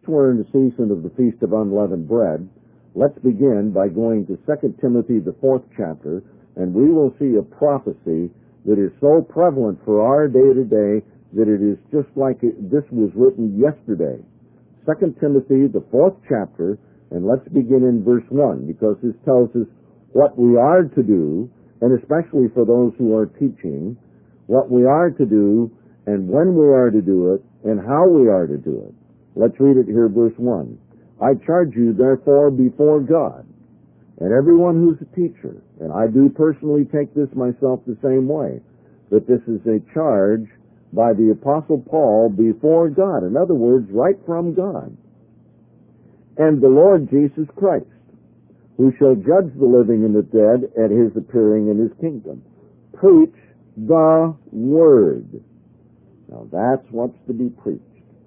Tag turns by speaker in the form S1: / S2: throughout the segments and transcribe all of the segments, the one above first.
S1: we're in the season of the Feast of Unleavened Bread, let's begin by going to 2 Timothy, the 4th chapter, and we will see a prophecy that is so prevalent for our day-to-day that it is just like this was written yesterday. 2 Timothy, the 4th chapter, and let's begin in verse 1, because this tells us what we are to do, and especially for those who are teaching, what we are to do, and when we are to do it, and how we are to do it. Let's read it here, verse 1. I charge you, therefore, before God, and everyone who's a teacher, and I do personally take this myself the same way, that this is a charge by the Apostle Paul before God. In other words, right from God. And the Lord Jesus Christ, who shall judge the living and the dead at his appearing in his kingdom. Preach the word. Now that's what's to be preached.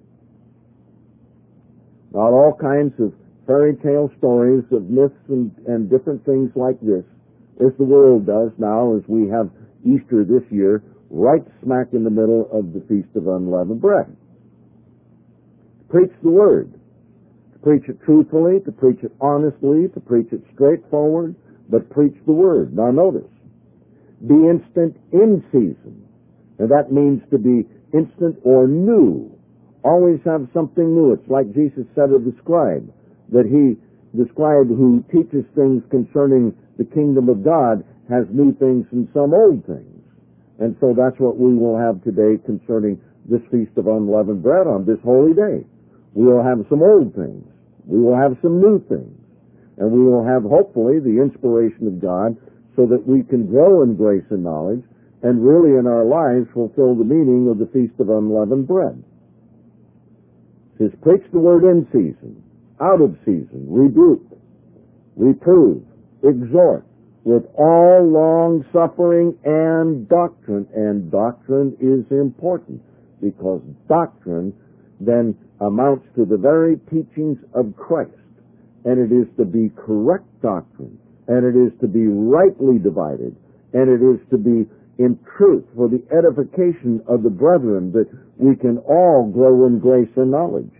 S1: Not all kinds of fairy tale stories of myths and different things like this, as the world does now, as we have Easter this year, right smack in the middle of the Feast of Unleavened Bread. Preach the word. To preach it truthfully, to preach it honestly, to preach it straightforward, but preach the word. Now notice, be instant in season. And that means to be instant or new. Always have something new. It's like Jesus said of the scribe, that the scribe who teaches things concerning the kingdom of God has new things and some old things. And so that's what we will have today concerning this Feast of Unleavened Bread on this holy day. We will have some old things. We will have some new things. And we will have, hopefully, the inspiration of God so that we can grow in grace and knowledge and really in our lives fulfill the meaning of the Feast of Unleavened Bread. It says, preach the word in season, out of season, rebuke, reprove, exhort, with all long suffering and doctrine. And doctrine is important, because doctrine then amounts to the very teachings of Christ. And it is to be correct doctrine, and it is to be rightly divided, and it is to be in truth for the edification of the brethren, that we can all grow in grace and knowledge.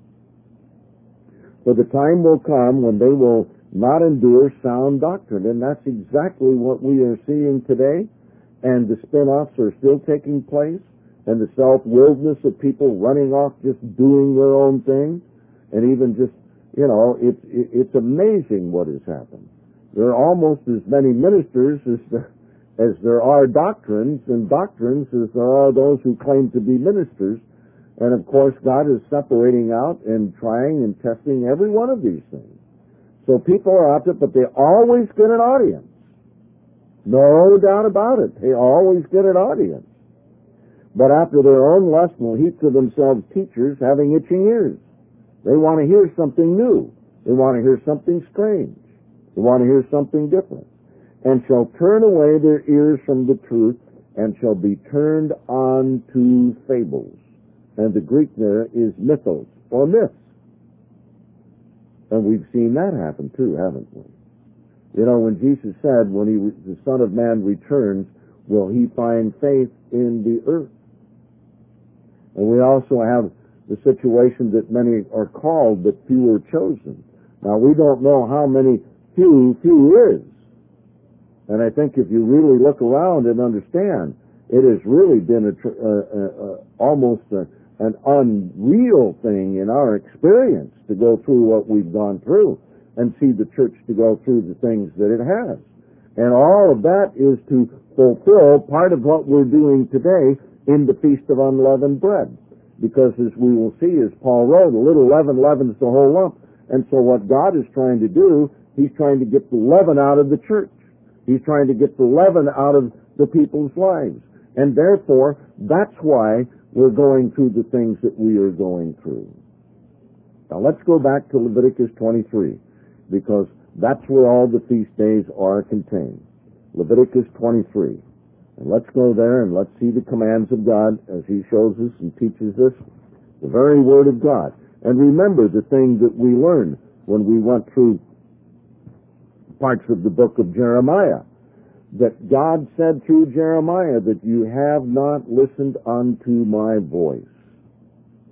S1: For the time will come when they will not endure sound doctrine, and that's exactly what we are seeing today, and the spin-offs are still taking place, and the self-willedness of people running off just doing their own thing, and even just, it's amazing what has happened. There are almost as many ministers as there are doctrines, and doctrines as there are those who claim to be ministers. And of course, God is separating out and trying and testing every one of these things. So people are out there, but they always get an audience. No doubt about it. They always get an audience. But after their own lust will heap to themselves teachers having itching ears. They want to hear something new. They want to hear something strange. They want to hear something different. And shall turn away their ears from the truth, and shall be turned on to fables. And the Greek there is mythos, or myths. And we've seen that happen too, haven't we? When Jesus said, when the Son of Man returns, will he find faith in the earth? And we also have the situation that many are called, but few are chosen. Now, we don't know how many few is. And I think if you really look around and understand, it has really been almost an unreal thing in our experience to go through what we've gone through and see the church to go through the things that it has. And all of that is to fulfill part of what we're doing today in the Feast of Unleavened Bread. Because as we will see, as Paul wrote, a little leaven leavens the whole lump. And so what God is trying to do, he's trying to get the leaven out of the church. He's trying to get the leaven out of the people's lives. And therefore, that's why we're going through the things that we are going through. Now let's go back to Leviticus 23, because that's where all the feast days are contained. Leviticus 23. And let's go there and let's see the commands of God as he shows us and teaches us the very word of God. And remember the thing that we learned when we went through parts of the book of Jeremiah, that God said through Jeremiah that you have not listened unto my voice.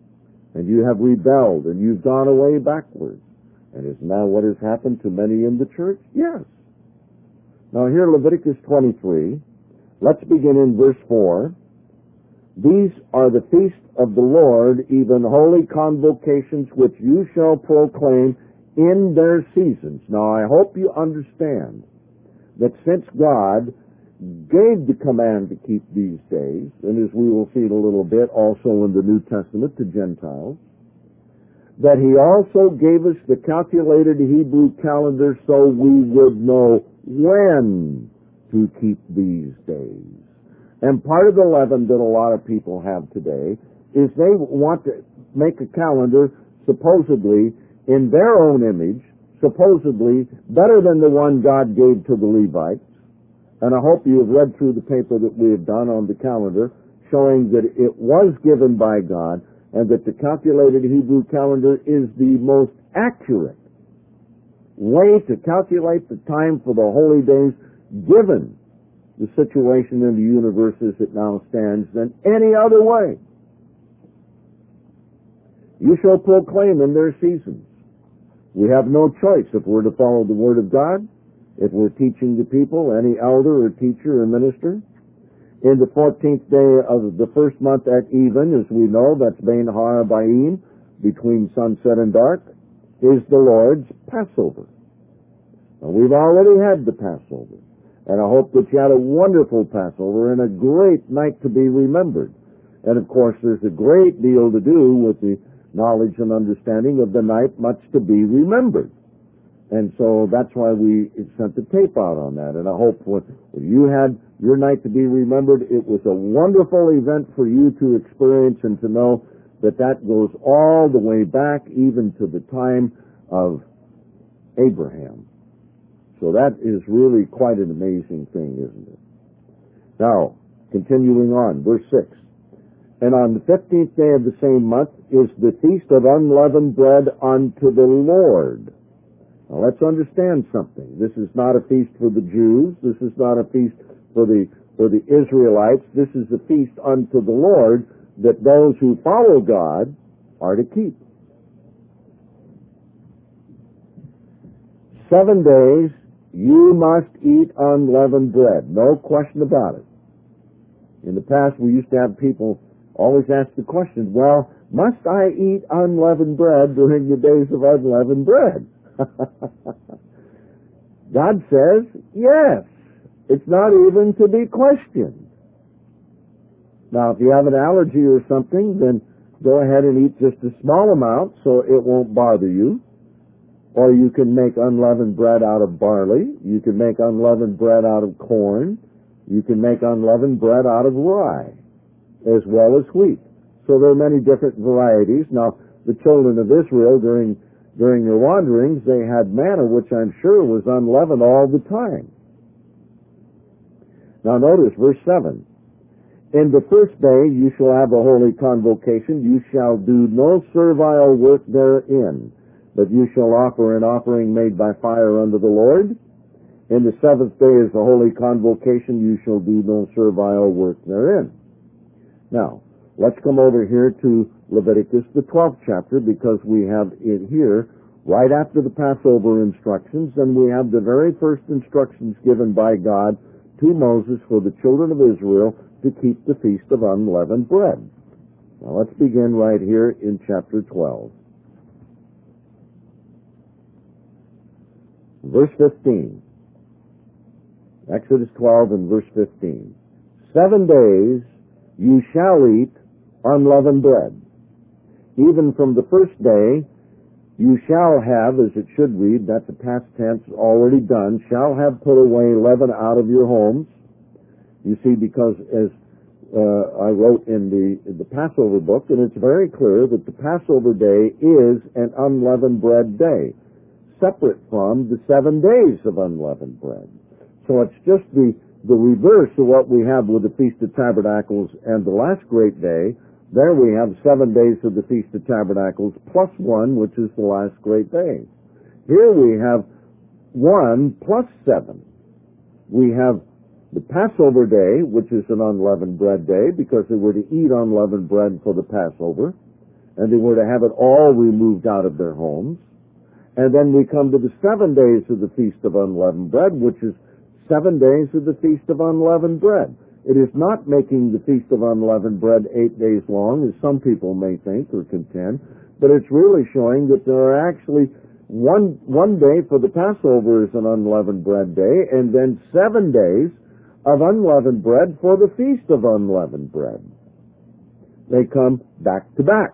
S1: and you have rebelled, and you've gone away backwards. And isn't that what has happened to many in the church? Yes. Now here, Leviticus 23, let's begin in verse 4. These are the feasts of the Lord, even holy convocations, which you shall proclaim in their seasons. Now I hope you understand that since God gave the command to keep these days, and as we will see in a little bit also in the New Testament to Gentiles, that he also gave us the calculated Hebrew calendar so we would know when to keep these days. And part of the leaven that a lot of people have today is they want to make a calendar supposedly in their own image, supposedly better than the one God gave to the Levites. And I hope you have read through the paper that we have done on the calendar, showing that it was given by God, and that the calculated Hebrew calendar is the most accurate way to calculate the time for the holy days, given the situation in the universe as it now stands, than any other way. You shall proclaim in their seasons. We have no choice if we're to follow the Word of God, if we're teaching the people, any elder or teacher or minister. In the 14th day of the first month at even, as we know, that's Bein Harabayim, between sunset and dark, is the Lord's Passover. Now, we've already had the Passover, and I hope that you had a wonderful Passover and a great night to be remembered. And of course, there's a great deal to do with the knowledge and understanding of the night, much to be remembered. And so that's why we sent the tape out on that. And I hope when you had your night to be remembered, it was a wonderful event for you to experience and to know that that goes all the way back even to the time of Abraham. So that is really quite an amazing thing, isn't it? Now, continuing on, verse 6. And on the 15th day of the same month is the feast of unleavened bread unto the Lord. Now let's understand something. This is not a feast for the Jews. This is not a feast for the Israelites. This is a feast unto the Lord that those who follow God are to keep. 7 days you must eat unleavened bread. No question about it. In the past we used to have people always ask the question, well, must I eat unleavened bread during the days of unleavened bread? God says, yes. It's not even to be questioned. Now, if you have an allergy or something, then go ahead and eat just a small amount so it won't bother you. Or you can make unleavened bread out of barley. You can make unleavened bread out of corn. You can make unleavened bread out of rye, as well as wheat. So there are many different varieties. Now, the children of Israel during their wanderings, they had manna, which I'm sure was unleavened all the time. Now notice verse 7. In the first day you shall have a holy convocation. You shall do no servile work therein, but you shall offer an offering made by fire unto the Lord. In the 7th day is the holy convocation. You shall do no servile work therein. Now, let's come over here to Leviticus, the 12th chapter, because we have it here right after the Passover instructions, and we have the very first instructions given by God to Moses for the children of Israel to keep the Feast of Unleavened Bread. Now let's begin right here in chapter 12. Verse 15. Exodus 12 and verse 15. 7 days you shall eat unleavened bread. Even from the first day you shall have, as it should read, that's a past tense already done, shall have put away leaven out of your homes. You see, because as I wrote in the Passover book, and it's very clear that the Passover day is an unleavened bread day, separate from the 7 days of unleavened bread. So it's just the reverse of what we have with the Feast of Tabernacles and the last great day. There we have 7 days of the Feast of Tabernacles plus 1, which is the last great day. Here we have 1 plus 7. We have the Passover day, which is an unleavened bread day, because they were to eat unleavened bread for the Passover. and they were to have it all removed out of their homes. And then we come to the 7 days of the Feast of Unleavened Bread, which is 7 days of the Feast of Unleavened Bread. It is not making the Feast of Unleavened Bread 8 days long, as some people may think or contend, but it's really showing that there are actually one day for the Passover is an unleavened bread day, and then 7 days of unleavened bread for the Feast of Unleavened Bread. They come back to back.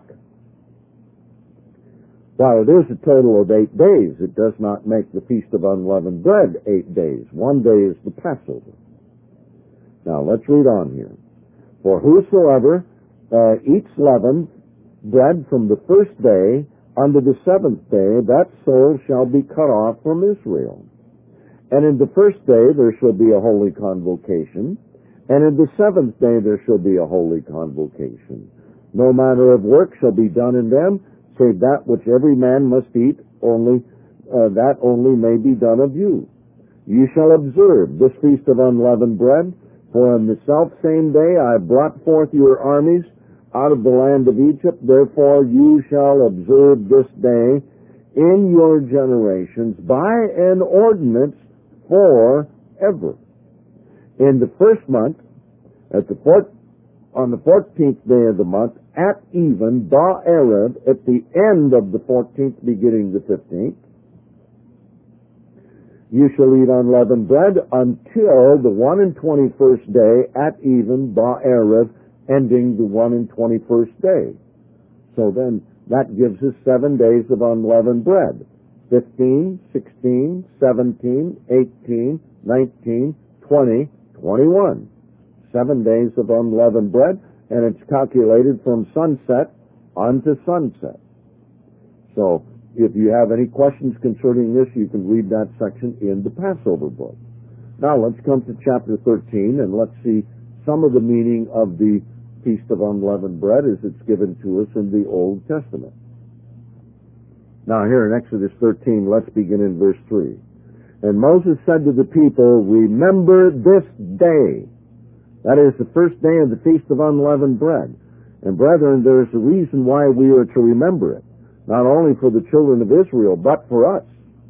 S1: While it is a total of 8 days, it does not make the Feast of Unleavened Bread 8 days. 1 day is the Passover. Now let's read on here. For whosoever eats leavened bread from the first day unto the 7th day, that soul shall be cut off from Israel. And in the first day there shall be a holy convocation, and in the 7th day there shall be a holy convocation. No manner of work shall be done in them, save that which every man must eat, only that only may be done of you. You shall observe this feast of unleavened bread, for in the selfsame day I brought forth your armies out of the land of Egypt. Therefore you shall observe this day in your generations by an ordinance forever. In the first month, on the 14th day of the month, at even, Ba'erev, at the end of the 14th, beginning the 15th, you shall eat unleavened bread until the 21st day, at even, Ba'erev, ending the 21st day. So then, that gives us 7 days of unleavened bread. 15, 16, 17, 18, 19, 20, 21. 7 days of unleavened bread, and it's calculated from sunset unto sunset. So, if you have any questions concerning this, you can read that section in the Passover book. Now let's come to chapter 13, and let's see some of the meaning of the Feast of Unleavened Bread as it's given to us in the Old Testament. Now here in Exodus 13, let's begin in verse 3. And Moses said to the people, remember this day. That is the first day of the Feast of Unleavened Bread. And brethren, there is a reason why we are to remember it, not only for the children of Israel, but for us.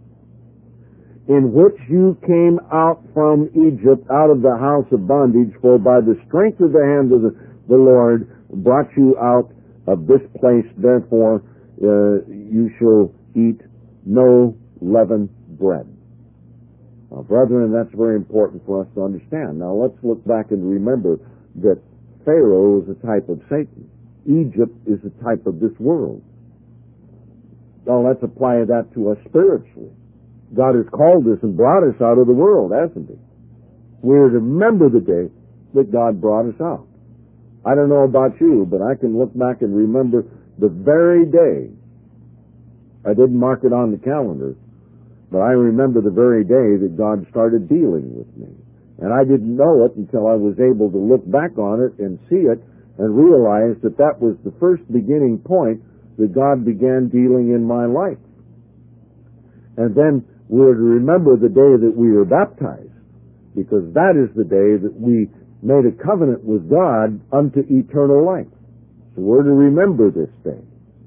S1: In which you came out from Egypt, out of the house of bondage, for by the strength of the hand of the Lord brought you out of this place. Therefore, you shall eat no leavened bread. Now, brethren, that's very important for us to understand. Now, let's look back and remember that Pharaoh is a type of Satan. Egypt is a type of this world. Now, let's apply that to us spiritually. God has called us and brought us out of the world, hasn't He? We're to remember the day that God brought us out. I don't know about you, but I can look back and remember the very day. I didn't mark it on the calendar, but I remember the very day that God started dealing with me. And I didn't know it until I was able to look back on it and see it and realize that that was the first beginning point that God began dealing in my life. And then we're to remember the day that we were baptized, because that is the day that we made a covenant with God unto eternal life. So we're to remember this day.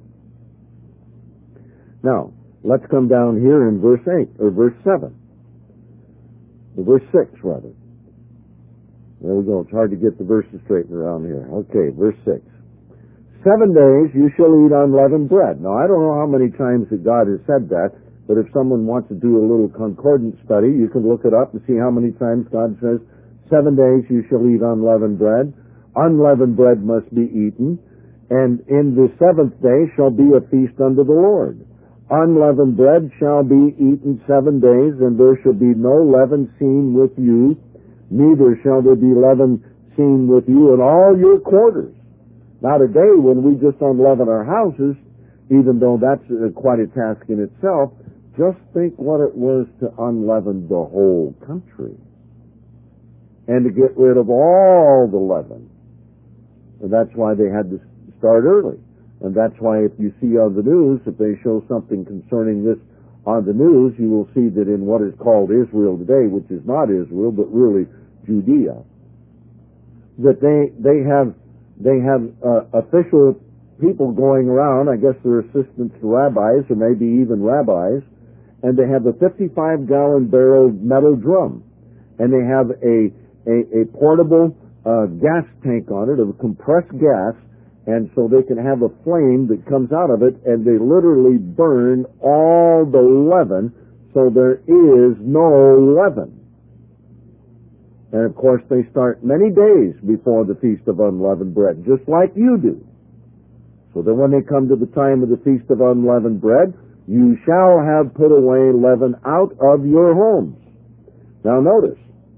S1: Now, let's come down here in verse 8, or verse 7. Or verse 6, rather. There we go. It's hard to get the verses straightened around here. Okay, verse 6. 7 days you shall eat unleavened bread. Now, I don't know how many times that God has said that, but if someone wants to do a little concordance study, you can look it up and see how many times God says, 7 days you shall eat unleavened bread. Unleavened bread must be eaten. And in the 7th day shall be a feast unto the Lord. Unleavened bread shall be eaten 7 days, and there shall be no leaven seen with you, neither shall there be leaven seen with you in all your quarters. Now today, when we just unleaven our houses, even though that's quite a task in itself, just think what it was to unleaven the whole country and to get rid of all the leaven. And that's why they had to start early. And that's why if you see on the news, if they show something concerning this on the news, you will see that in what is called Israel today, which is not Israel, but really Judea, that they have official people going around, I guess they're assistants to rabbis or maybe even rabbis, and they have a 55-gallon barrel metal drum, and they have a portable gas tank on it of compressed gas, and so they can have a flame that comes out of it, and they literally burn all the leaven, so there is no leaven. And of course they start many days before the Feast of Unleavened Bread, just like you do. So that when they come to the time of the Feast of Unleavened Bread, you shall have put away leaven out of your homes. Now notice,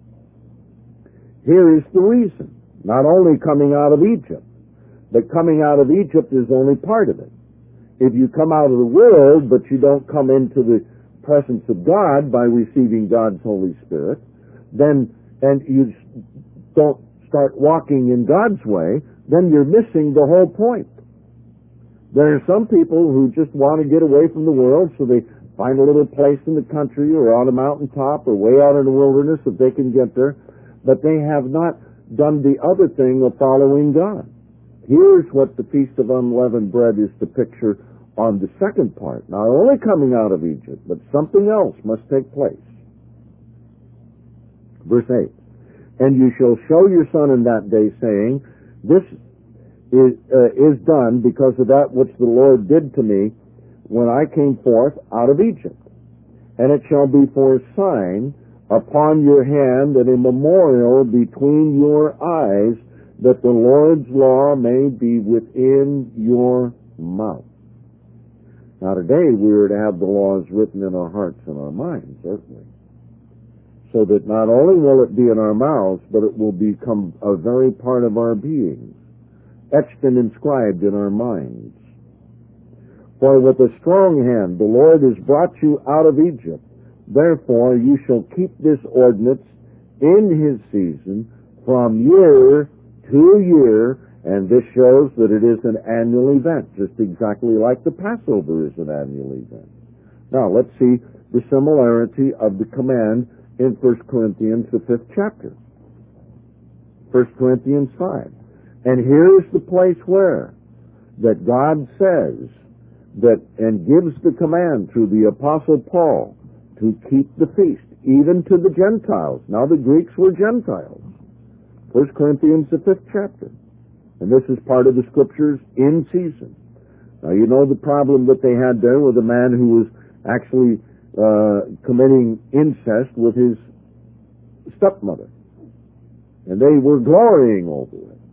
S1: here is the reason. Not only coming out of Egypt, but coming out of Egypt is only part of it. If you come out of the world, but you don't come into the presence of God by receiving God's Holy Spirit, then, and you don't start walking in God's way, then you're missing the whole point. There are some people who just want to get away from the world, so they find a little place in the country or on a mountaintop or way out in the wilderness if they can get there, but they have not done the other thing of following God. Here's what the Feast of Unleavened Bread is to picture on the second part. Not only coming out of Egypt, but something else must take place. Verse 8, and you shall show your son in that day, saying, this is done because of that which the Lord did to me when I came forth out of Egypt. And it shall be for a sign upon your hand and a memorial between your eyes, that the Lord's law may be within your mouth. Now today we are to have the laws written in our hearts and our minds, certainly, so that not only will it be in our mouths, but it will become a very part of our beings, etched and inscribed in our minds. For with a strong hand the Lord has brought you out of Egypt. Therefore you shall keep this ordinance in his season from year to year, and this shows that it is an annual event, just exactly like the Passover is an annual event. Now let's see the similarity of the command in 1 Corinthians, the 5th chapter. 1 Corinthians 5. And here's the place where that God says that and gives the command through the Apostle Paul to keep the feast, even to the Gentiles. Now the Greeks were Gentiles. 1 Corinthians, the 5th chapter. And this is part of the Scriptures in season. Now you know the problem that they had there with a man who was actually committing incest with his stepmother. And they were glorying over it.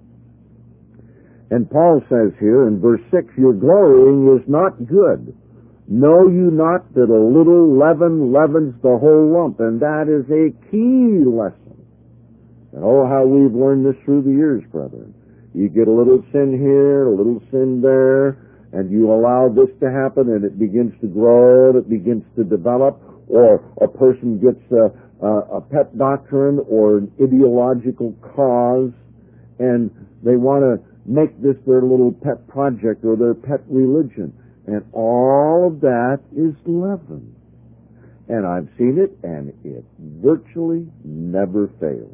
S1: And Paul says here in verse 6, your glorying is not good. Know you not that a little leaven leavens the whole lump? And that is a key lesson. And oh, how we've learned this through the years, brethren. You get a little sin here, a little sin there, and you allow this to happen, and it begins to grow, and it begins to develop, or a person gets a pet doctrine or an ideological cause, and they want to make this their little pet project or their pet religion. And all of that is leaven. And I've seen it, and it virtually never fails.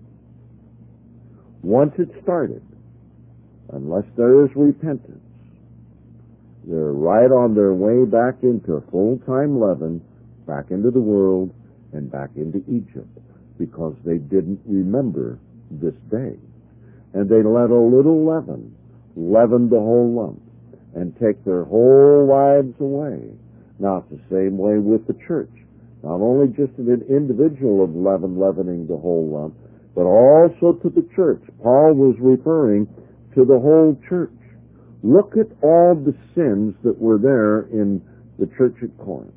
S1: Once it started, unless there is repentance, they're right on their way back into full-time leaven, back into the world, and back into Egypt, because they didn't remember this day. And they let a little leaven the whole lump and take their whole lives away. Now, it's the same way with the church. Not only just an individual of leavening the whole lump, but also to the church. Paul was referring to the whole church. Look at all the sins that were there in the church at Corinth.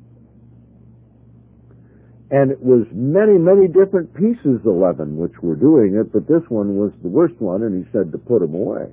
S1: And it was many, many different pieces of leaven which were doing it, but this one was the worst one, and he said to put them away.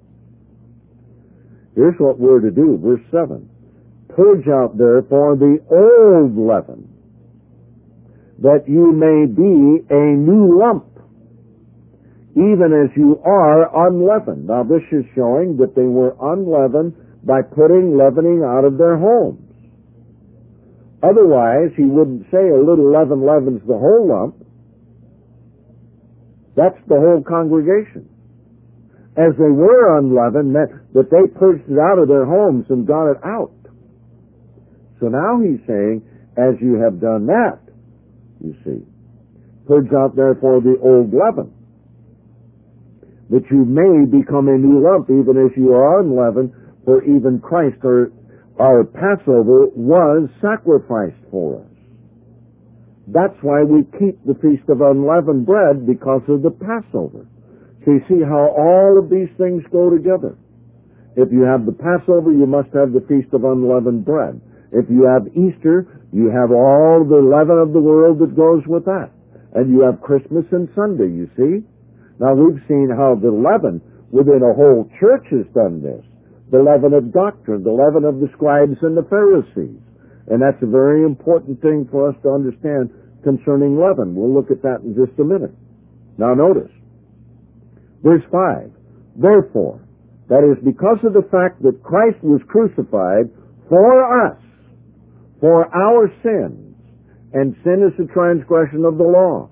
S1: Here's what we're to do, verse 7. Purge out therefore the old leaven, that you may be a new lump, even as you are unleavened. Now this is showing that they were unleavened by putting leavening out of their homes. Otherwise, he wouldn't say a little leaven leavens the whole lump. That's the whole congregation. as they were unleavened, that they purged it out of their homes and got it out. So now he's saying, as you have done that, you see, purge out therefore the old leaven, that you may become a new lump, even as you are unleavened, for even Christ, our Passover, was sacrificed for us. That's why we keep the Feast of Unleavened Bread, because of the Passover. So you see how all of these things go together. If you have the Passover, you must have the Feast of Unleavened Bread. If you have Easter, you have all the leaven of the world that goes with that. And you have Christmas and Sunday, you see. Now we've seen how the leaven within a whole church has done this. The leaven of doctrine, the leaven of the scribes and the Pharisees. And that's a very important thing for us to understand concerning leaven. We'll look at that in just a minute. Now notice, verse 5, therefore, that is because of the fact that Christ was crucified for us, for our sins, and sin is the transgression of the law.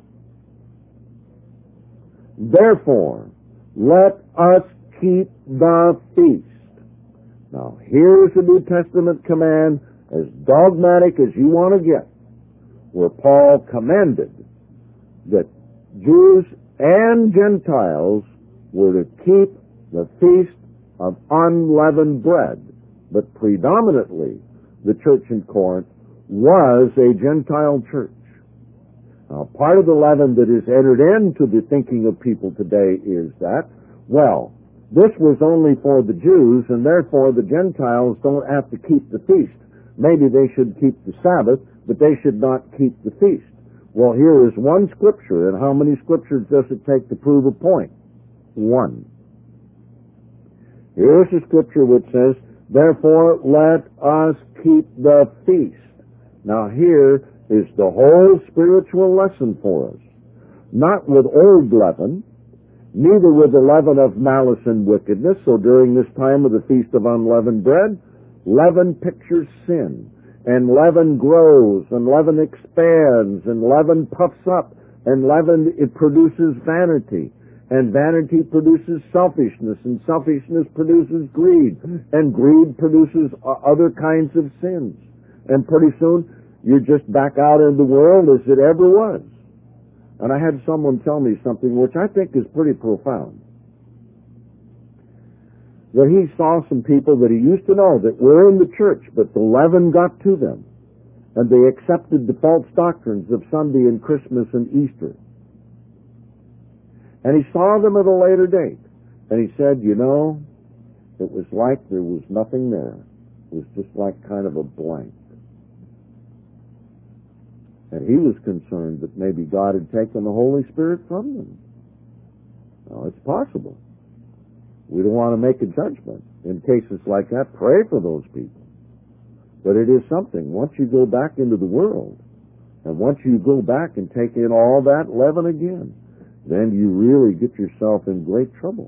S1: Therefore, let us keep the feast. Now, here's the New Testament command, as dogmatic as you want to get, where Paul commanded that Jews and Gentiles were to keep the Feast of Unleavened Bread. But predominantly, the church in Corinth was a Gentile church. Now, part of the leaven that is entered into the thinking of people today is that, well, this was only for the Jews, and therefore the Gentiles don't have to keep the feast. Maybe they should keep the Sabbath, but they should not keep the feast. Well, here is one scripture, and how many scriptures does it take to prove a point? One. Here's a scripture which says, therefore let us keep the feast. Now here is the whole spiritual lesson for us. Not with old leaven, neither with the leaven of malice and wickedness. So during this time of the Feast of Unleavened Bread, leaven pictures sin, and leaven grows, and leaven expands, and leaven puffs up, and leaven, it produces vanity, and vanity produces selfishness, and selfishness produces greed, and greed produces other kinds of sins. And pretty soon, you're just back out in the world as it ever was. And I had someone tell me something which I think is pretty profound. That he saw some people that he used to know that were in the church, but the leaven got to them, and they accepted the false doctrines of Sunday and Christmas and Easter. And he saw them at a later date, and he said, you know, it was like there was nothing there. It was just like kind of a blank. And he was concerned that maybe God had taken the Holy Spirit from them. Now, it's possible. We don't want to make a judgment. In cases like that, pray for those people. But it is something. Once you go back into the world, and once you go back and take in all that leaven again, then you really get yourself in great trouble.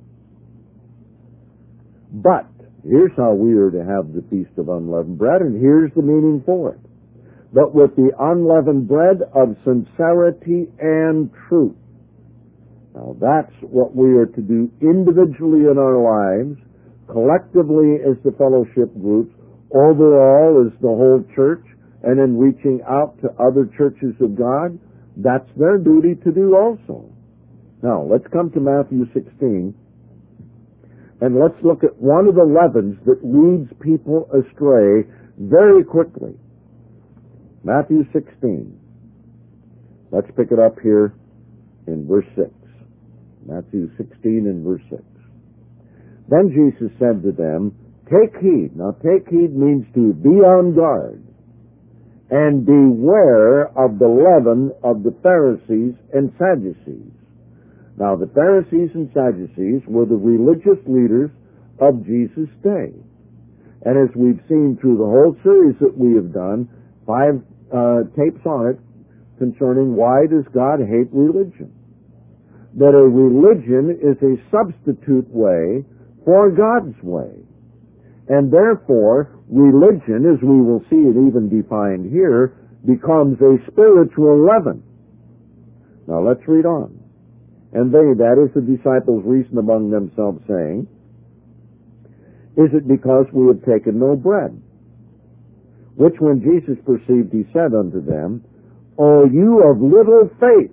S1: But here's how we are to have the Feast of Unleavened Bread, and here's the meaning for it. But with the unleavened bread of sincerity and truth. Now that's what we are to do individually in our lives, collectively as the fellowship groups, overall as the whole church, and in reaching out to other churches of God. That's their duty to do also. Now let's come to Matthew 16, and let's look at one of the leavens that leads people astray very quickly. Matthew 16. Let's pick it up here in verse 6. Matthew 16 and verse 6. Then Jesus said to them, take heed. Now, take heed means to be on guard, and beware of the leaven of the Pharisees and Sadducees. Now, the Pharisees and Sadducees were the religious leaders of Jesus' day. And as we've seen through the whole series that we have done, 5 tapes on it concerning why does God hate religion. That a religion is a substitute way for God's way. And therefore, religion, as we will see it even defined here, becomes a spiritual leaven. Now let's read on. And they, that is the disciples, reasoned among themselves, saying, Is it because we have taken no bread? Which when Jesus perceived, he said unto them, O you of little faith.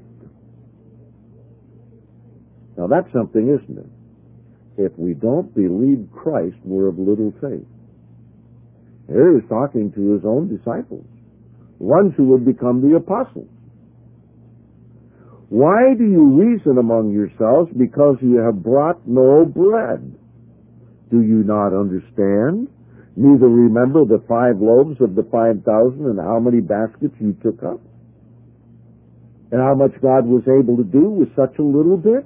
S1: Now that's something, isn't it? If we don't believe Christ, we're of little faith. Here he's talking to his own disciples, ones who would become the apostles. Why do you reason among yourselves because you have brought no bread? Do you not understand? Neither remember the 5 loaves of the 5,000 and how many baskets you took up? And how much God was able to do with such a little bit?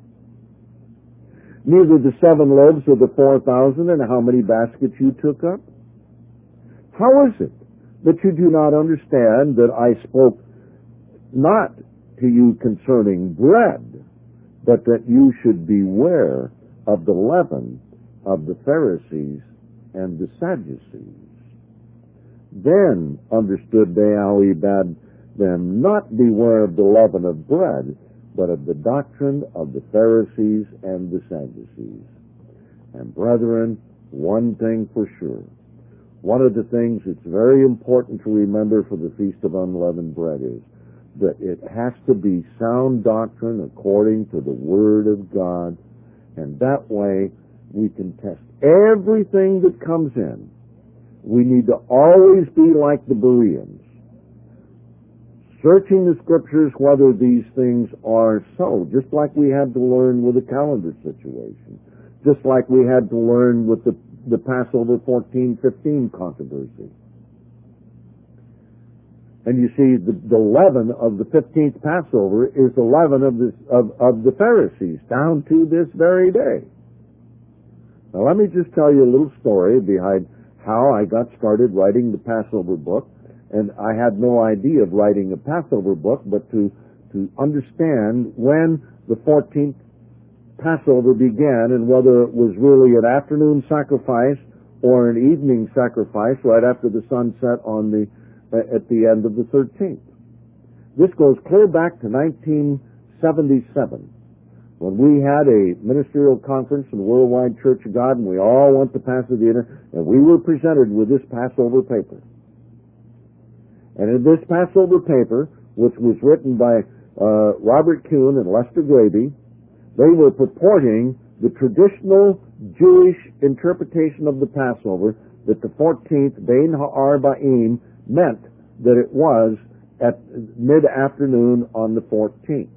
S1: Neither the 7 loaves of the 4,000 and how many baskets you took up? How is it that you do not understand that I spoke not to you concerning bread, but that you should beware of the leaven of the Pharisees and the Sadducees? Then understood they how he bade them not beware of the leaven of bread, but of the doctrine of the Pharisees and the Sadducees. And brethren, one thing for sure, one of the things that's very important to remember for the Feast of Unleavened Bread is that it has to be sound doctrine according to the Word of God, and that way we can test everything that comes in. We need to always be like the Bereans, searching the Scriptures whether these things are so, just like we had to learn with the calendar situation, just like we had to learn with the Passover 14-15 controversy. And you see, the leaven of the 15th Passover is the leaven of the Pharisees down to this very day. Now let me just tell you a little story behind how I got started writing the Passover book. And I had no idea of writing a Passover book, but to understand when the 14th Passover began and whether it was really an afternoon sacrifice or an evening sacrifice right after the sun set at the end of the 13th. This goes clear back to 1977 when we had a ministerial conference in the Worldwide Church of God, and we all went to Pasadena, and we were presented with this Passover paper. And in this Passover paper, which was written by Robert Kuhn and Lester Graby, they were purporting the traditional Jewish interpretation of the Passover, that the 14th, Bein Ha'arba'im, meant that it was at mid-afternoon on the 14th.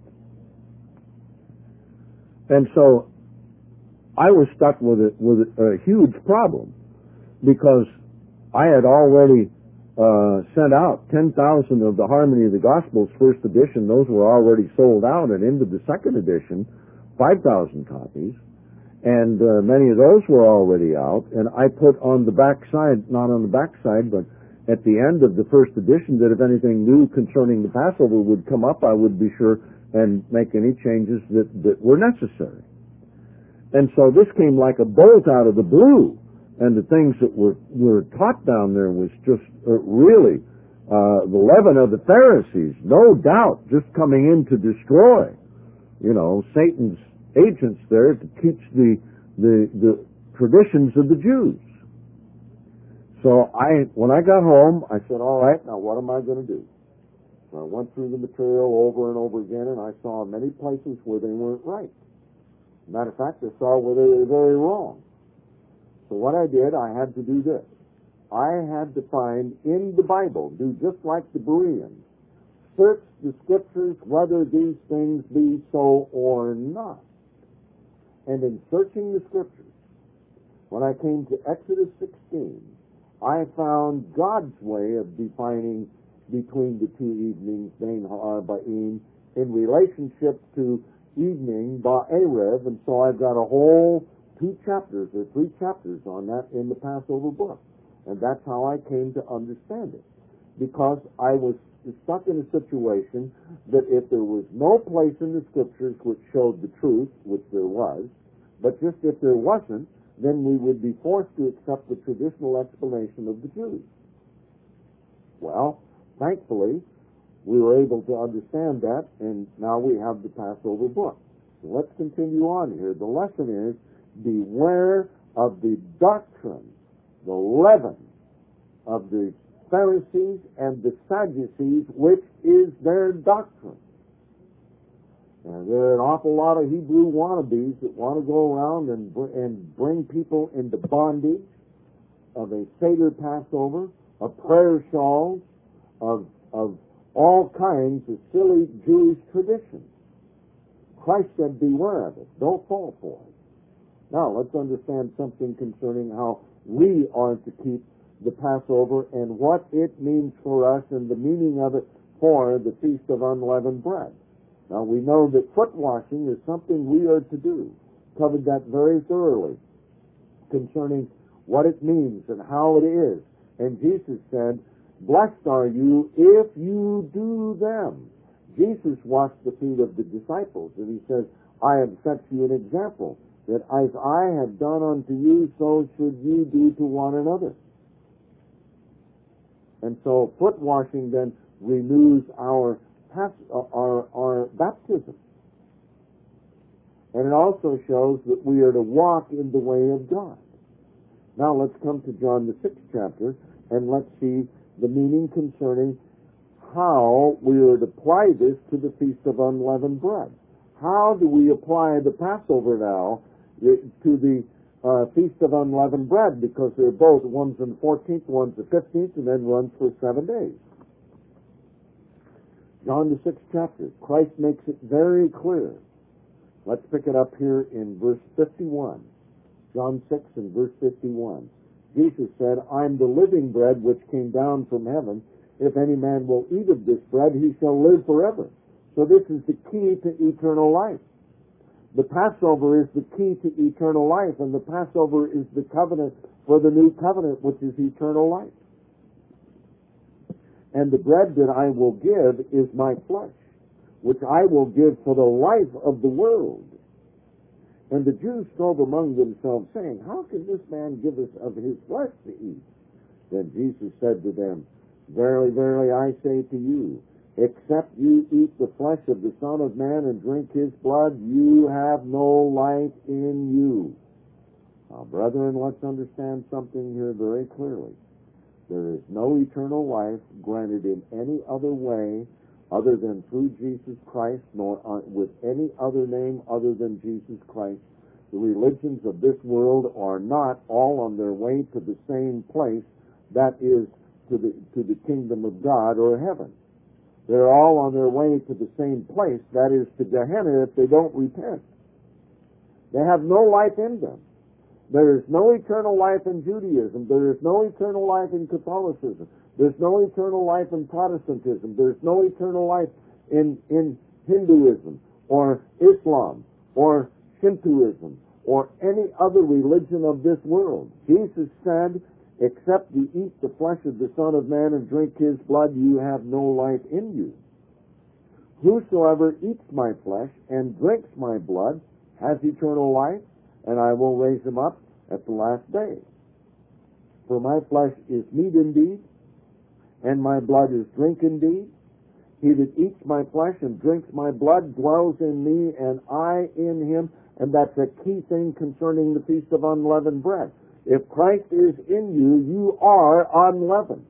S1: And so I was stuck with a huge problem, because I had already sent out 10,000 of the Harmony of the Gospels first edition. Those were already sold out, and into the second edition, 5,000 copies, and many of those were already out. And I put on the back side, not on the back side, but at the end of the first edition, that if anything new concerning the Passover would come up, I would be sure and make any changes that were necessary. And so this came like a bolt out of the blue. And the things that were taught down there was just really the leaven of the Pharisees, no doubt, just coming in to destroy, Satan's agents there to teach the traditions of the Jews. So when I got home, I said, all right, now what am I going to do? So I went through the material over and over again, and I saw many places where they weren't right. Matter of fact, I saw where they were very wrong. So what I did, I had to do this. I had to find in the Bible, do just like the Bereans, search the Scriptures whether these things be so or not. And in searching the Scriptures, when I came to Exodus 16, I found God's way of defining between the two evenings, Bein Ha'arba'im, in relationship to evening, Ba'erev, and so I've got a whole 2 chapters or 3 chapters on that in the Passover book. And that's how I came to understand it. Because I was stuck in a situation that if there was no place in the Scriptures which showed the truth, which there was, but just if there wasn't, then we would be forced to accept the traditional explanation of the Jews. Well, thankfully, we were able to understand that, and now we have the Passover book. So let's continue on here. The lesson is, beware of the doctrine, the leaven of the Pharisees and the Sadducees, which is their doctrine. And there are an awful lot of Hebrew wannabes that want to go around and bring people into bondage of a Seder Passover, of prayer shawls, of all kinds of silly Jewish traditions. Christ said, beware of it. Don't fall for it. Now, let's understand something concerning how we are to keep the Passover and what it means for us and the meaning of it for the Feast of Unleavened Bread. Now, we know that foot washing is something we are to do. Covered that very thoroughly concerning what it means and how it is. And Jesus said, blessed are you if you do them. Jesus washed the feet of the disciples, and he says, I have set you an example, that as I have done unto you, so should you do to one another. And so foot washing then renews our baptism. And it also shows that we are to walk in the way of God. Now let's come to John the 6th chapter, and let's see the meaning concerning how we are to apply this to the Feast of Unleavened Bread. How do we apply the Passover now to the Feast of Unleavened Bread? Because they're both, one's on the 14th, one's the 15th, and then runs for 7 days. John the 6th chapter, Christ makes it very clear. Let's pick it up here in verse 51. John 6 and verse 51. Jesus said, I am the living bread which came down from heaven. If any man will eat of this bread, he shall live forever. So this is the key to eternal life. The Passover is the key to eternal life, and the Passover is the covenant for the new covenant, which is eternal life. And the bread that I will give is my flesh, which I will give for the life of the world. And the Jews strove among themselves, saying, how can this man give us of his flesh to eat? Then Jesus said to them, verily, verily, I say to you, except you eat the flesh of the Son of Man and drink his blood, you have no life in you. Now, brethren, let's understand something here very clearly. There is no eternal life granted in any other way other than through Jesus Christ, nor with any other name other than Jesus Christ. The religions of this world are not all on their way to the same place, that is, to the kingdom of God or heaven. They're all on their way to the same place, that is, to Gehenna, if they don't repent. They have no life in them. There is no eternal life in Judaism. There is no eternal life in Catholicism. There's no eternal life in Protestantism. There's no eternal life in Hinduism or Islam or Shintoism or any other religion of this world. Jesus said, except you eat the flesh of the Son of Man and drink his blood, you have no life in you. Whosoever eats my flesh and drinks my blood has eternal life, and I will raise him up at the last day. For my flesh is meat indeed, and my blood is drink indeed. He that eats my flesh and drinks my blood dwells in me, and I in him. And that's a key thing concerning the Feast of Unleavened Bread. If Christ is in you, you are unleavened.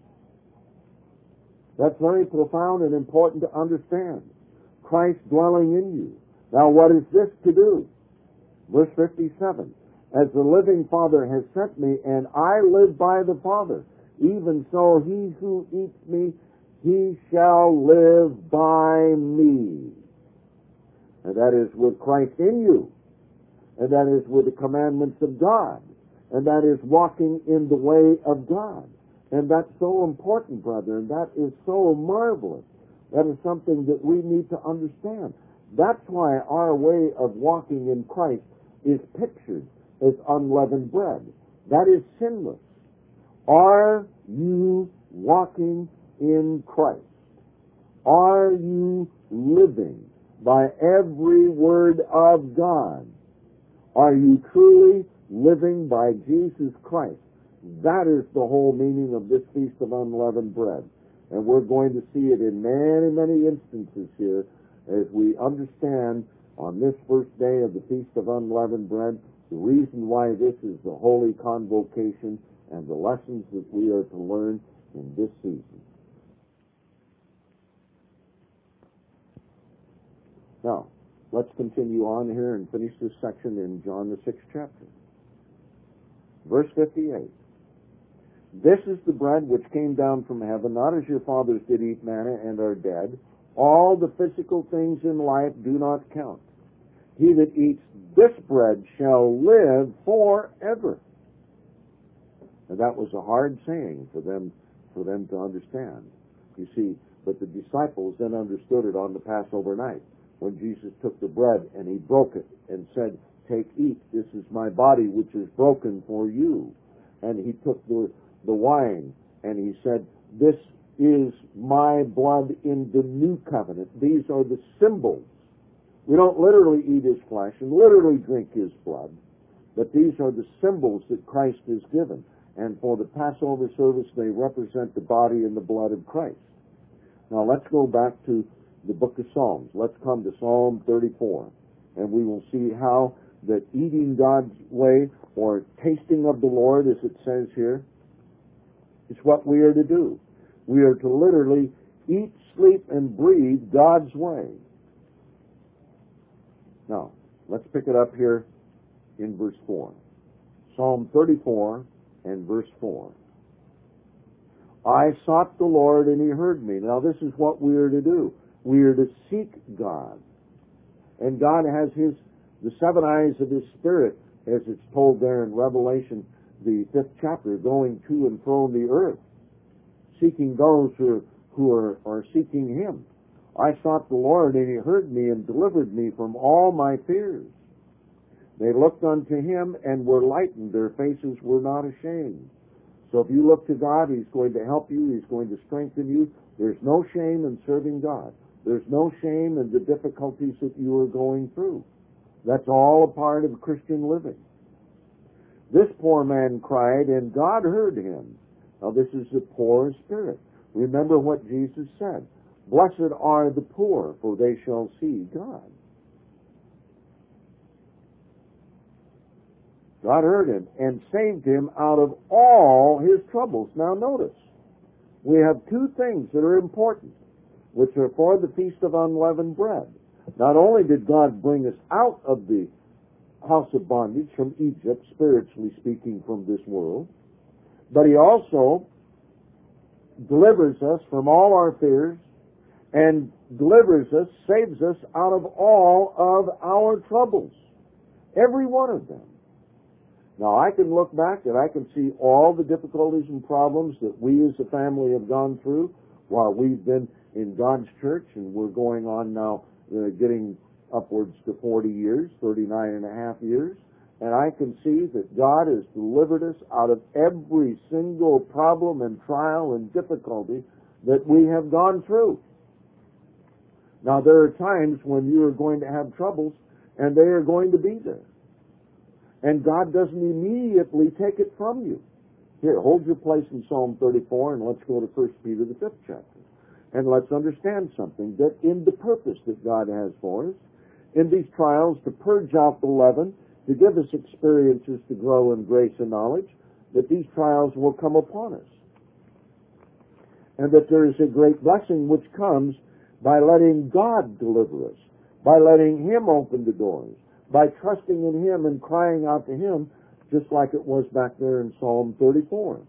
S1: That's very profound and important to understand. Christ dwelling in you. Now, what is this to do? Verse 57, as the living Father has sent me, and I live by the Father, even so he who eats me, he shall live by me. And that is with Christ in you. And that is with the commandments of God. And that is walking in the way of God. And that's so important, brethren. That is so marvelous. That is something that we need to understand. That's why our way of walking in Christ is pictured as unleavened bread. That is sinless. Are you walking in Christ? Are you living by every word of God? Are you truly living by Jesus Christ? That is the whole meaning of this Feast of Unleavened Bread. And we're going to see it in many, many instances here as we understand on this first day of the Feast of Unleavened Bread, the reason why this is the holy convocation and the lessons that we are to learn in this season. Now, let's continue on here and finish this section in John the 6th chapter. Verse 58. This is the bread which came down from heaven, not as your fathers did eat manna and are dead. All the physical things in life do not count. He that eats this bread shall live forever. And that was a hard saying for them to understand. You see, but the disciples then understood it on the Passover night, when Jesus took the bread and he broke it and said, "Take, eat, this is my body which is broken for you." And he took the wine and he said, "This is my blood in the new covenant." These are the symbols. We don't literally eat his flesh and literally drink his blood, but these are the symbols that Christ has given. And for the Passover service, they represent the body and the blood of Christ. Now let's go back to the book of Psalms. Let's come to Psalm 34, and we will see how that eating God's way, or tasting of the Lord, as it says here, is what we are to do. We are to literally eat, sleep, and breathe God's way. Now, let's pick it up here in verse 4. Psalm 34 and verse 4. I sought the Lord, and he heard me. Now, this is what we are to do. We are to seek God. And God has the seven eyes of his Spirit, as it's told there in Revelation, the 5th chapter, going to and fro in the earth, seeking those who are seeking him. I sought the Lord, and he heard me and delivered me from all my fears. They looked unto him and were lightened. Their faces were not ashamed. So if you look to God, he's going to help you. He's going to strengthen you. There's no shame in serving God. There's no shame in the difficulties that you are going through. That's all a part of Christian living. This poor man cried, and God heard him. Now this is the poor in spirit. Remember what Jesus said. Blessed are the poor, for they shall see God. God heard him and saved him out of all his troubles. Now notice, we have two things that are important, which are for the Feast of Unleavened Bread. Not only did God bring us out of the house of bondage from Egypt, spiritually speaking, from this world, but he also delivers us from all our fears and delivers us, saves us out of all of our troubles. Every one of them. Now, I can look back and I can see all the difficulties and problems that we as a family have gone through while we've been in God's church, and we're going on now getting upwards to 40 years, 39 and a half years, and I can see that God has delivered us out of every single problem and trial and difficulty that we have gone through. Now, there are times when you are going to have troubles, and they are going to be there. And God doesn't immediately take it from you. Here, hold your place in Psalm 34, and let's go to 1 Peter, the 5th chapter. And let's understand something, that in the purpose that God has for us, in these trials, to purge out the leaven, to give us experiences to grow in grace and knowledge, that these trials will come upon us. And that there is a great blessing which comes by letting God deliver us, by letting him open the doors, by trusting in him and crying out to him, just like it was back there in Psalm 34.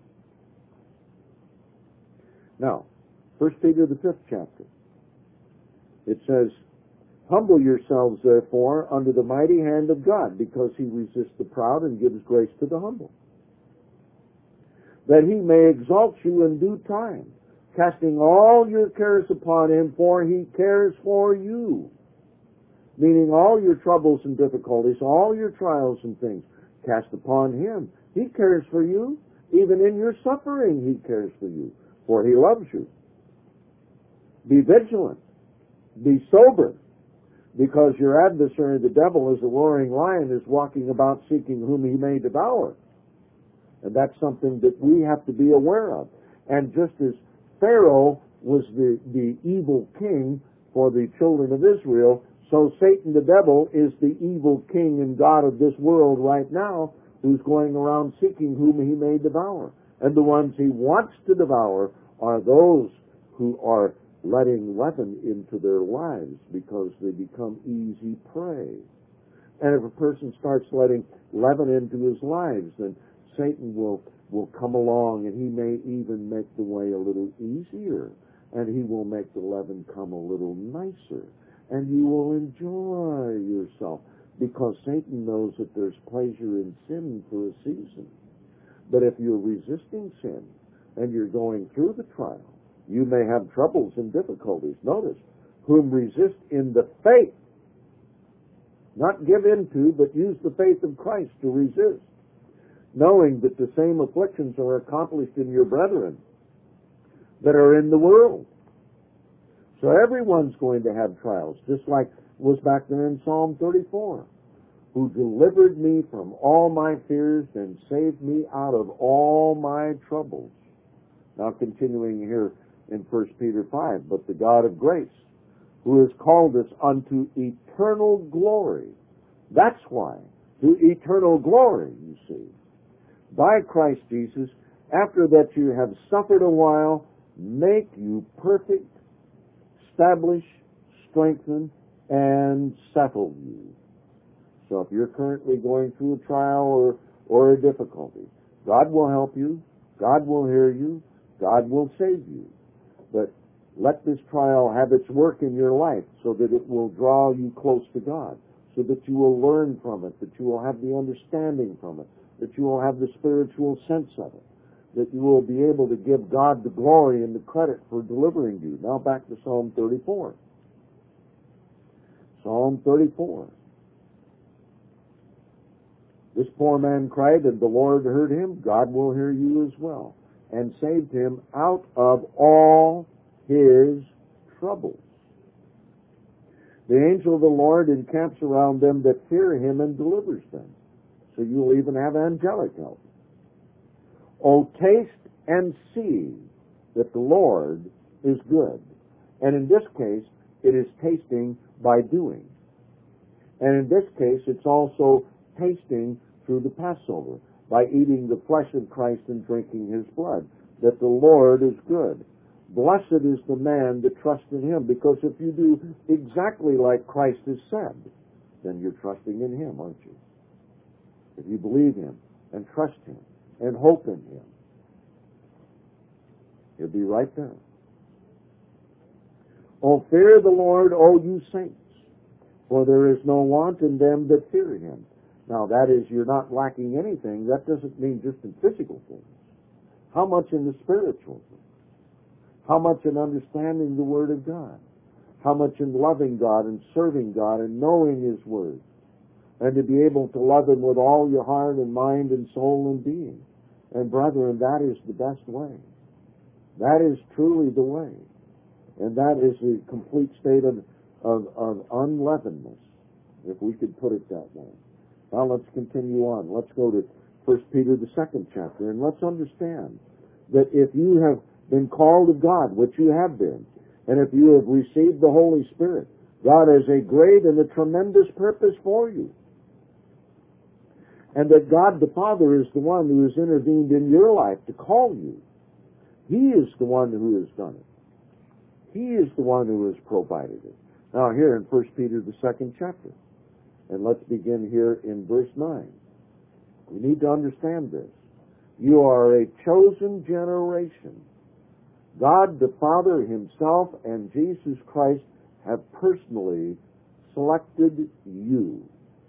S1: Now, 1 Peter, the 5th chapter. It says, Humble yourselves, therefore, under the mighty hand of God, because he resists the proud and gives grace to the humble, that he may exalt you in due time, casting all your cares upon him, for he cares for you. Meaning all your troubles and difficulties, all your trials and things, cast upon him. He cares for you. Even in your suffering, he cares for you, for he loves you. Be vigilant. Be sober, because your adversary, the devil, as a roaring lion, is walking about seeking whom he may devour. And that's something that we have to be aware of. And just as Pharaoh was the evil king for the children of Israel, So Satan, the devil, is the evil king and god of this world right now, who's going around seeking whom he may devour. And the ones he wants to devour are those who are letting leaven into their lives, because they become easy prey. And if a person starts letting leaven into his lives, then Satan will come along, and he may even make the way a little easier, and he will make the leaven come a little nicer, and you will enjoy yourself, because Satan knows that there's pleasure in sin for a season. But if you're resisting sin and you're going through the trial, you may have troubles and difficulties. Notice, whom resist in the faith, not give into, but use the faith of Christ to resist, knowing that the same afflictions are accomplished in your brethren that are in the world. So everyone's going to have trials, just like was back there in Psalm 34. Who delivered me from all my fears and saved me out of all my troubles. Now continuing here in 1 Peter 5, but the God of grace, who has called us unto eternal glory. That's why, to eternal glory, you see, by Christ Jesus, after that you have suffered a while, make you perfect, establish, strengthen, and settle you. So if you're currently going through a trial or a difficulty, God will help you, God will hear you, God will save you. But let this trial have its work in your life so that it will draw you close to God, so that you will learn from it, that you will have the understanding from it, that you will have the spiritual sense of it, that you will be able to give God the glory and the credit for delivering you. Now back to Psalm 34. Psalm 34. This poor man cried, and the Lord heard him. God will hear you as well, and saved him out of all his troubles. The angel of the Lord encamps around them that fear him and delivers them. So you'll even have angelic help. Oh, taste and see that the Lord is good. And in this case, it is tasting by doing. And in this case, it's also tasting through the Passover, by eating the flesh of Christ and drinking his blood, that the Lord is good. Blessed is the man that trusts in him, because if you do exactly like Christ has said, then you're trusting in him, aren't you? If you believe him and trust him and hope in him, he'll be right there. Oh, fear the Lord, O you saints, for there is no want in them that fear him. Now, that is, you're not lacking anything. That doesn't mean just in physical things. How much in the spiritual things? How much in understanding the Word of God? How much in loving God and serving God and knowing his Word? And to be able to love him with all your heart and mind and soul and being. And brethren, that is the best way. That is truly the way. And that is the complete state of unleavenedness, if we could put it that way. Now let's continue on. Let's go to 1 Peter, the 2nd chapter, and let's understand that if you have been called of God, which you have been, and if you have received the Holy Spirit, God has a great and a tremendous purpose for you. And that God the Father is the one who has intervened in your life to call you. He is the one who has done it. He is the one who has provided it. Now here in 1 Peter, the 2nd chapter, and let's begin here in verse 9. We need to understand this. You are a chosen generation. God the Father himself and Jesus Christ have personally selected you.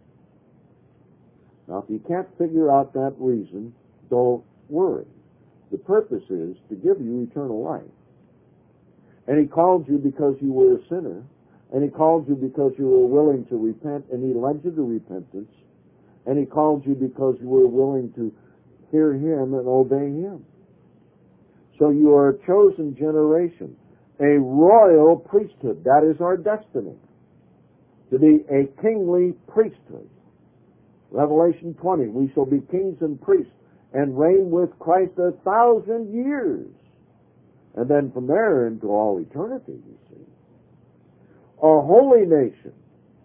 S1: Now, if you can't figure out that reason, don't worry. The purpose is to give you eternal life. And he called you because you were a sinner, and he called you because you were willing to repent, and he led you to repentance, and he called you because you were willing to fear him and obey him. So you are a chosen generation, a royal priesthood. That is our destiny, to be a kingly priesthood. Revelation 20, we shall be kings and priests and reign with Christ 1,000 years. And then from there into all eternity, you see. A holy nation,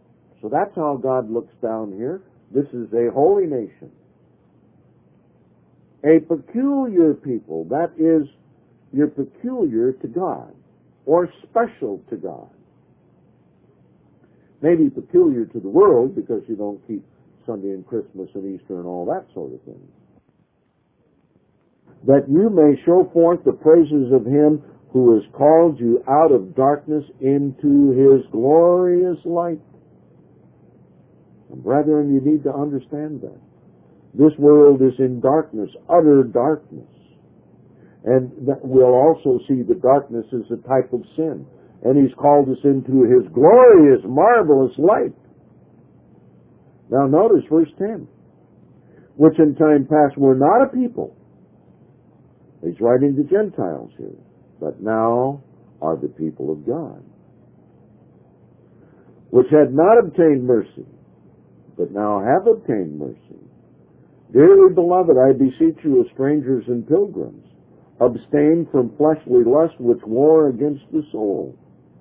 S1: So that's how God looks down here. This is a holy nation. A peculiar people, that is, you're peculiar to God, or special to God. Maybe peculiar to the world because you don't keep Sunday and Christmas and Easter and all that sort of thing. That you may show forth the praises of Him who has called you out of darkness into His glorious light. And brethren, you need to understand that. This world is in darkness, utter darkness. And that we'll also see that darkness is a type of sin. And He's called us into His glorious, marvelous light. Now notice verse 10. Which in time past were not a people. He's writing to Gentiles here. But now are the people of God. Which had not obtained mercy, but now have obtained mercy. Dearly beloved, I beseech you as strangers and pilgrims, abstain from fleshly lust which war against the soul.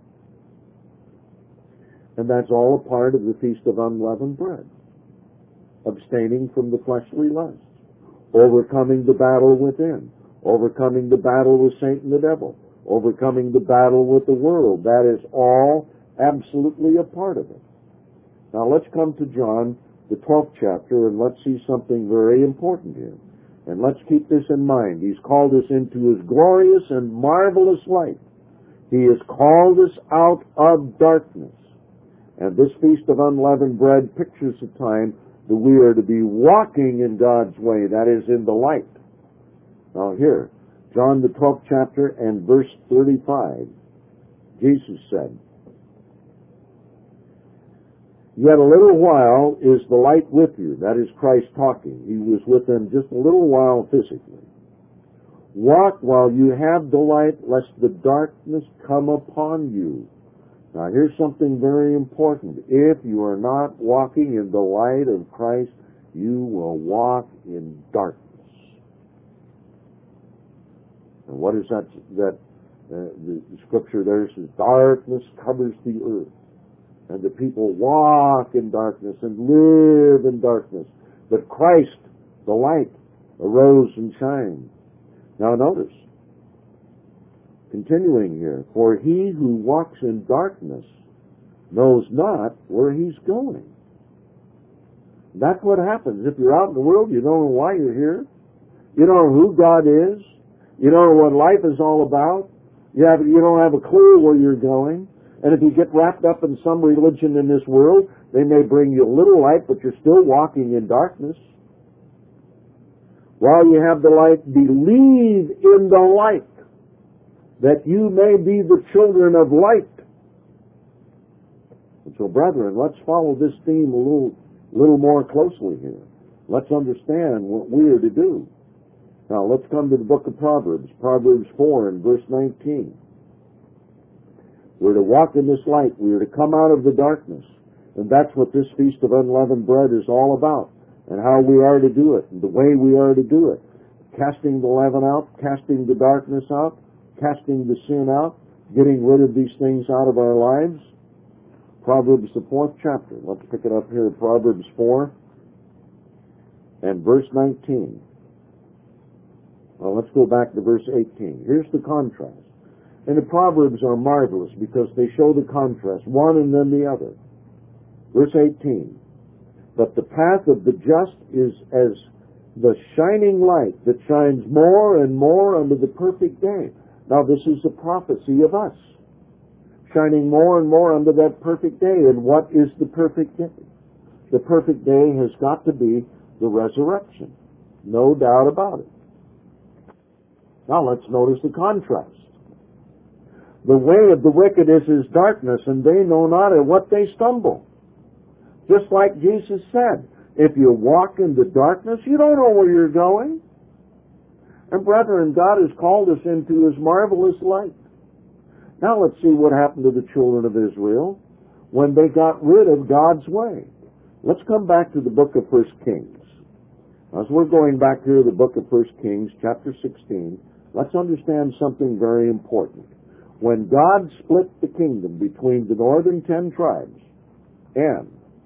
S1: And that's all a part of the Feast of Unleavened Bread. Abstaining from the fleshly lusts. Overcoming the battle within. Overcoming the battle with Satan the devil. Overcoming the battle with the world. That is all absolutely a part of it. Now let's come to John, the 12th chapter, and let's see something very important here. And let's keep this in mind. He's called us into His glorious and marvelous light. He has called us out of darkness. And this Feast of Unleavened Bread pictures a time that we are to be walking in God's way, that is, in the light. Now here, John the 12th chapter and verse 35, Jesus said, Yet a little while is the light with you. That is Christ talking. He was with them just a little while physically. Walk while you have the light, lest the darkness come upon you. Now here's something very important. If you are not walking in the light of Christ, you will walk in darkness. And what is that? The scripture there says, darkness covers the earth. And the people walk in darkness and live in darkness. But Christ, the light, arose and shined. Now notice, continuing here, for he who walks in darkness knows not where he's going. That's what happens. If you're out in the world, you don't know why you're here. You don't know who God is. You don't know what life is all about. You don't have a clue where you're going. And if you get wrapped up in some religion in this world, they may bring you a little light, but you're still walking in darkness. While you have the light, believe in the light, that you may be the children of light. And so, brethren, let's follow this theme a little more closely here. Let's understand what we are to do. Now, let's come to the book of Proverbs, Proverbs 4 and verse 19. We're to walk in this light. We are to come out of the darkness. And that's what this Feast of Unleavened Bread is all about, and how we are to do it, and the way we are to do it. Casting the leaven out, casting the darkness out, casting the sin out, getting rid of these things out of our lives. Proverbs, the 4th chapter. Let's pick it up here, Proverbs 4 and verse 19. Well, let's go back to verse 18. Here's the contrast. And the Proverbs are marvelous because they show the contrast, one and then the other. Verse 18. But the path of the just is as the shining light that shines more and more unto the perfect day. Now this is a prophecy of us, shining more and more unto that perfect day. And what is the perfect day? The perfect day has got to be the resurrection. No doubt about it. Now let's notice the contrast. The way of the wicked is darkness, and they know not at what they stumble. Just like Jesus said, if you walk in the darkness, you don't know where you're going. And brethren, God has called us into His marvelous light. Now let's see what happened to the children of Israel when they got rid of God's way. Let's come back to the book of 1 Kings. As we're going back here to the book of 1 Kings, chapter 16, let's understand something very important. When God split the kingdom between the northern 10 tribes and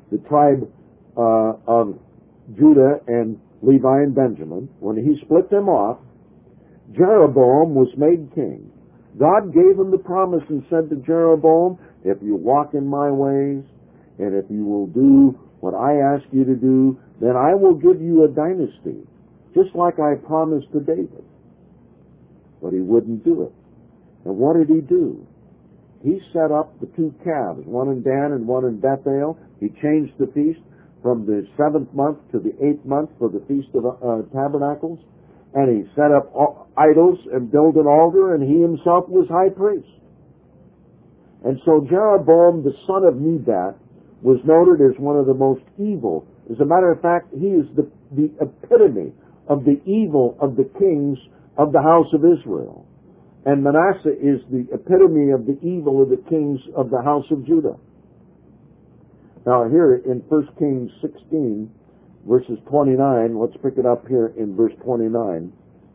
S2: the tribe of Judah and Levi and Benjamin, when he split them off, Jeroboam was made king. God gave him the promise and said to Jeroboam, if you walk in my ways, and if you will do what I ask you to do, then I will give you a dynasty, just like I promised to David. But he wouldn't do it. And what did he do? He set up the two calves, one in Dan and one in Bethel. He changed the feast from the 7th month to the 8th month for the Feast of Tabernacles. And he set up idols and built an altar, and he himself was high priest. And so Jeroboam, the son of Nebat, was noted as one of the most evil. As a matter of fact, he is the epitome of the evil of the kings of the house of Israel. And Manasseh is the epitome of the evil of the kings of the house of Judah. Now here in 1 Kings 16, verses 29, let's pick it up here in verse 29.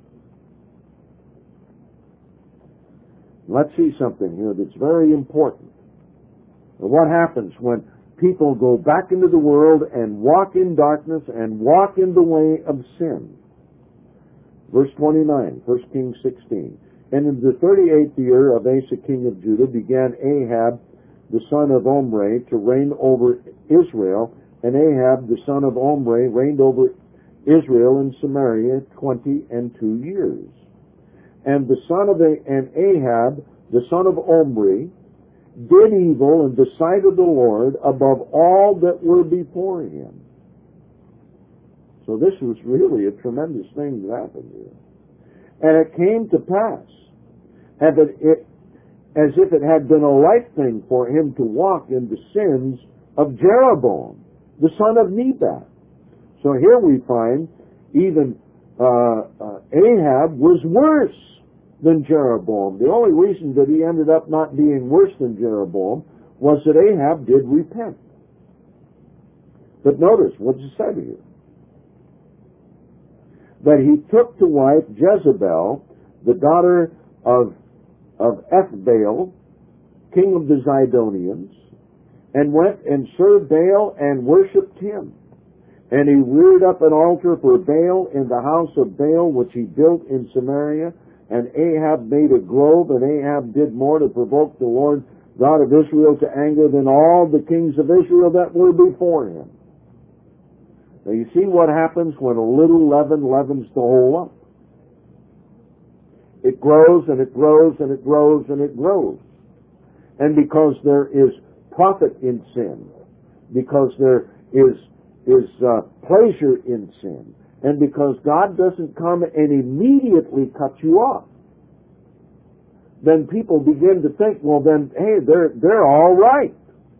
S2: Let's see something here that's very important. And what happens when people go back into the world and walk in darkness and walk in the way of sin? Verse 29, 1 Kings 16. And in the 38th year of Asa king of Judah began Ahab the son of Omri to reign over Israel, and Ahab the son of Omri reigned over Israel in Samaria 22 years. And Ahab the son of Omri did evil in the sight of the Lord above all that were before him. So this was really a tremendous thing that happened here. And it came to pass, as if it had been a right thing for him to walk in the sins of Jeroboam, the son of Nebat. So here we find even Ahab was worse than Jeroboam. The only reason that he ended up not being worse than Jeroboam was that Ahab did repent. But notice what's said here. That he took to wife Jezebel, the daughter of Ethbaal, king of the Zidonians, and went and served Baal and worshipped him. And he reared up an altar for Baal in the house of Baal, which he built in Samaria. And Ahab made a grove, and Ahab did more to provoke the Lord God of Israel to anger than all the kings of Israel that were before him. Now you see what happens when a little leaven leavens the whole lump. It grows and it grows and it grows and it grows. And because there is profit in sin, because there is pleasure in sin, and because God doesn't come and immediately cut you off, then people begin to think, well then, hey, they're all right.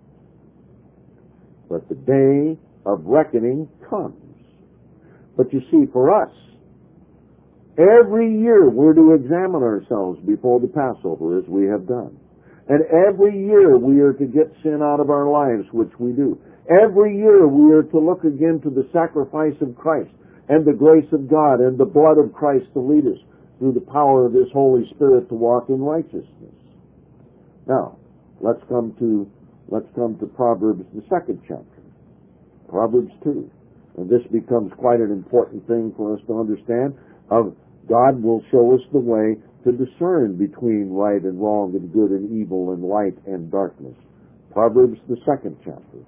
S2: But the day of reckoning comes. But you see, for us, every year we're to examine ourselves before the Passover, as we have done. And every year we are to get sin out of our lives, which we do. Every year we are to look again to the sacrifice of Christ and the grace of God and the blood of Christ to lead us through the power of His Holy Spirit to walk in righteousness. Now, let's come to Proverbs, the 2nd chapter. Proverbs 2. And this becomes quite an important thing for us to understand. God will show us the way to discern between right and wrong and good and evil and light and darkness. Proverbs, the 2nd chapter.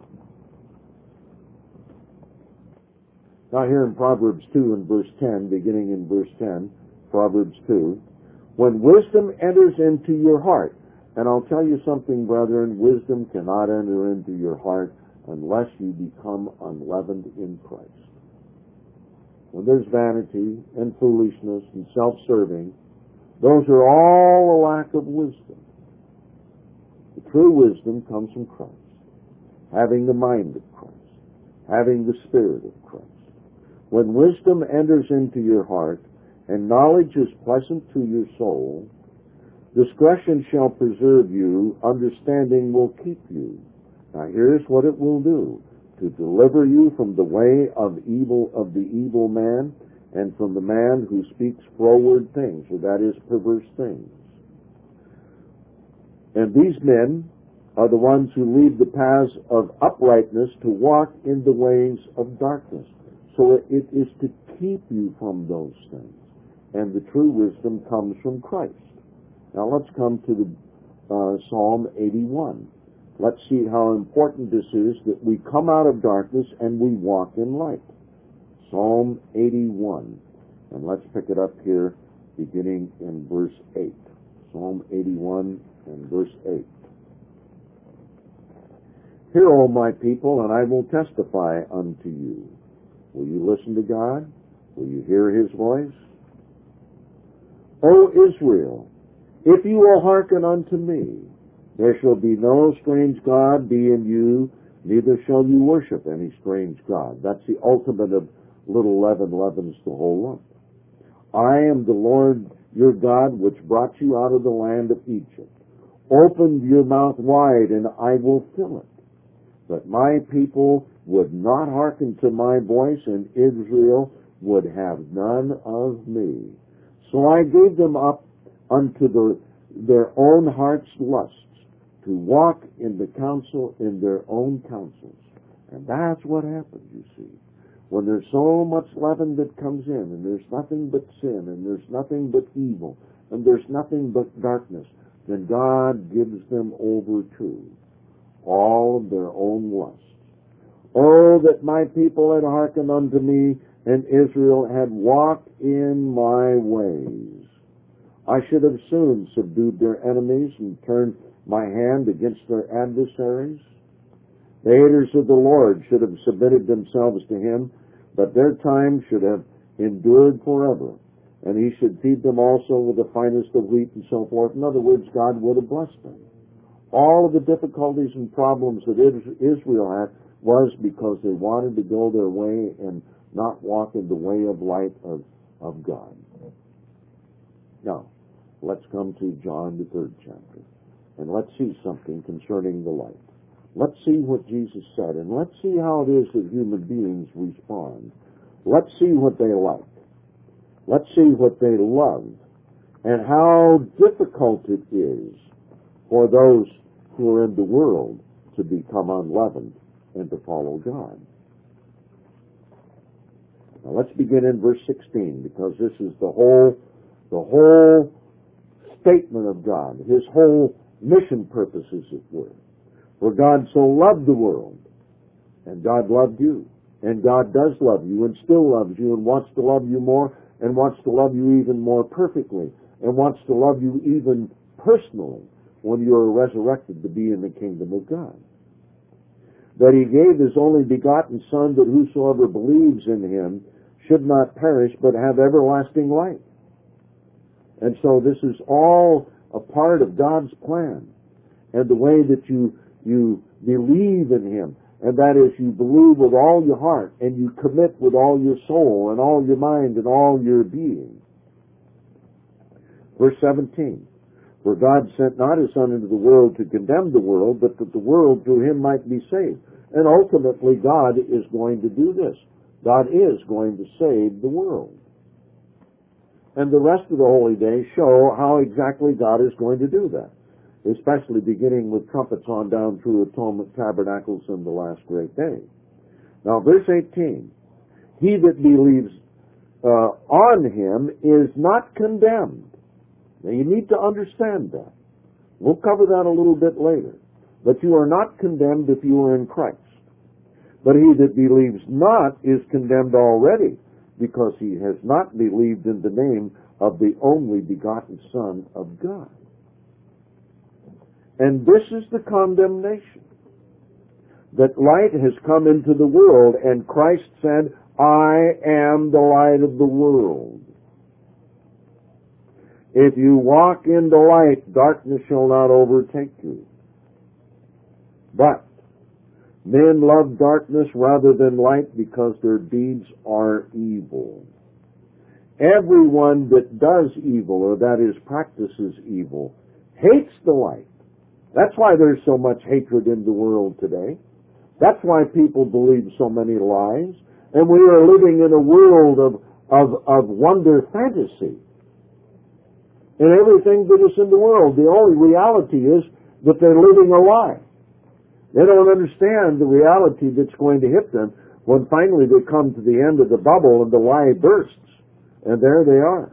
S2: Now here in Proverbs 2 and verse 10, beginning in verse 10, Proverbs 2, when wisdom enters into your heart, and I'll tell you something, brethren, wisdom cannot enter into your heart unless you become unleavened in Christ. When there's vanity and foolishness and self-serving, those are all a lack of wisdom. The true wisdom comes from Christ, having the mind of Christ, having the Spirit of Christ. When wisdom enters into your heart, and knowledge is pleasant to your soul, discretion shall preserve you, understanding will keep you. Now here's what it will do: to deliver you from the way of the evil man, and from the man who speaks froward things, or that is, perverse things. And these men are the ones who leave the paths of uprightness to walk in the ways of darkness. So it is to keep you from those things. And the true wisdom comes from Christ. Now let's come to the Psalm 81. Let's see how important this is that we come out of darkness and we walk in light. Psalm 81. And let's pick it up here beginning in verse 8. Psalm 81 and verse 8. Hear, O my people, and I will testify unto you. Will you listen to God? Will you hear his voice? O Israel, if you will hearken unto me, there shall be no strange God be in you, neither shall you worship any strange God. That's the ultimate of little leaven leavens the whole lump. I am the Lord your God, which brought you out of the land of Egypt. Open your mouth wide, and I will fill it. But my people would not hearken to my voice, and Israel would have none of me. So I gave them up unto their own heart's lusts, to walk in their own counsels. And that's what happens, you see. When there's so much leaven that comes in, and there's nothing but sin, and there's nothing but evil, and there's nothing but darkness, then God gives them over to all of their own lusts. Oh, that my people had hearkened unto me, and Israel had walked in my ways. I should have soon subdued their enemies and turned my hand against their adversaries. The haters of the Lord should have submitted themselves to him, but their time should have endured forever, and he should feed them also with the finest of wheat and so forth. In other words, God would have blessed them. All of the difficulties and problems that Israel had was because they wanted to go their way and not walk in the way of light of God. Now, let's come to John, the 3rd chapter, and let's see something concerning the light. Let's see what Jesus said, and let's see how it is that human beings respond. Let's see what they like. Let's see what they love, and how difficult it is for those who are in the world to become unleavened and to follow God. Now let's begin in verse 16, because this is the whole statement of God, his whole mission purpose, as it were. For God so loved the world, and God loved you, and God does love you, and still loves you, and wants to love you more, and wants to love you even more perfectly, and wants to love you even personally when you are resurrected to be in the kingdom of God. That he gave his only begotten Son, that whosoever believes in him should not perish, but have everlasting life. And so this is all a part of God's plan, and the way that you believe in him, and that is, you believe with all your heart, and you commit with all your soul, and all your mind, and all your being. Verse 17, for God sent not his Son into the world to condemn the world, but that the world through him might be saved. And ultimately, God is going to do this. God is going to save the world. And the rest of the holy days show how exactly God is going to do that, especially beginning with trumpets on down through atonement tabernacles in the last great day. Now, verse 18, he that believes on him is not condemned. Now, you need to understand that. We'll cover that a little bit later. But you are not condemned if you are in Christ. But he that believes not is condemned already, because he has not believed in the name of the only begotten Son of God. And this is the condemnation, that light has come into the world, and Christ said, I am the light of the world. If you walk in the light, darkness shall not overtake you. But men love darkness rather than light, because their deeds are evil. Everyone that does evil, or that is, practices evil, hates the light. That's why there's so much hatred in the world today. That's why people believe so many lies. And we are living in a world of wonder fantasy. And everything that is in the world, the only reality is that they're living a lie. They don't understand the reality that's going to hit them when finally they come to the end of the bubble and the lie bursts. And there they are.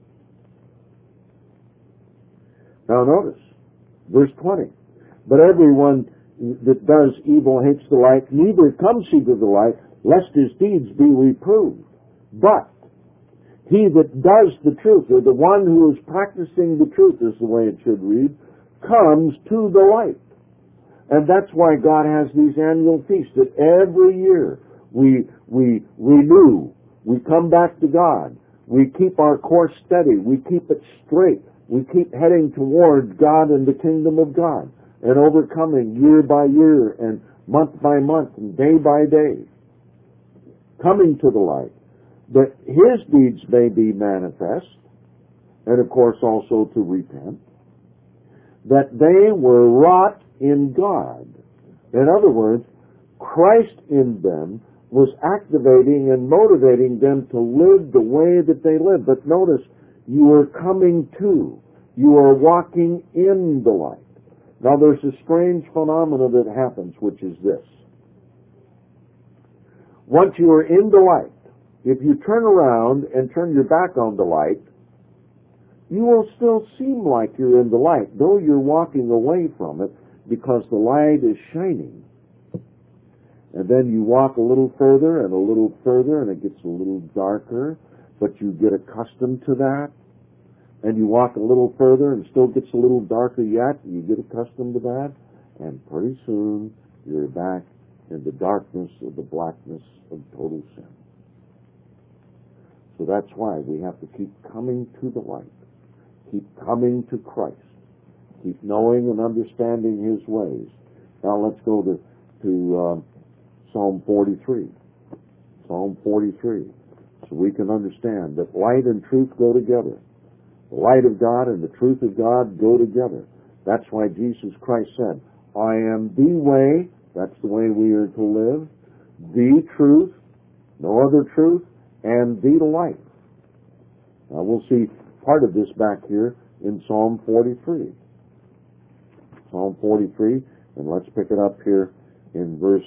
S2: Now notice, verse 20. But everyone that does evil hates the light, neither comes he to the light, lest his deeds be reproved. But he that does the truth, or the one who is practicing the truth, is the way it should read, comes to the light. And that's why God has these annual feasts, that every year we renew, we come back to God, we keep our course steady, we keep it straight, we keep heading toward God and the kingdom of God, and overcoming year by year and month by month and day by day, coming to the light, that his deeds may be manifest, and of course also to repent, that they were wrought in God. In other words, Christ in them was activating and motivating them to live the way that they live. But notice, you are coming to, you are walking in the light. Now there's a strange phenomenon that happens, which is this. Once you are in the light, if you turn around and turn your back on the light, you will still seem like you're in the light, though you're walking away from it, because the light is shining. And then you walk a little further and a little further, and it gets a little darker, but you get accustomed to that. And you walk a little further and it still gets a little darker yet, and you get accustomed to that, and pretty soon you're back in the darkness of the blackness of total sin. So that's why we have to keep coming to the light, keep coming to Christ, keep knowing and understanding his ways. Now let's go to Psalm 43. Psalm 43. So we can understand that light and truth go together. The light of God and the truth of God go together. That's why Jesus Christ said, I am the way, that's the way we are to live, the truth, no other truth, and the light. Now we'll see part of this back here in Psalm 43. Psalm 43, and let's pick it up here in verse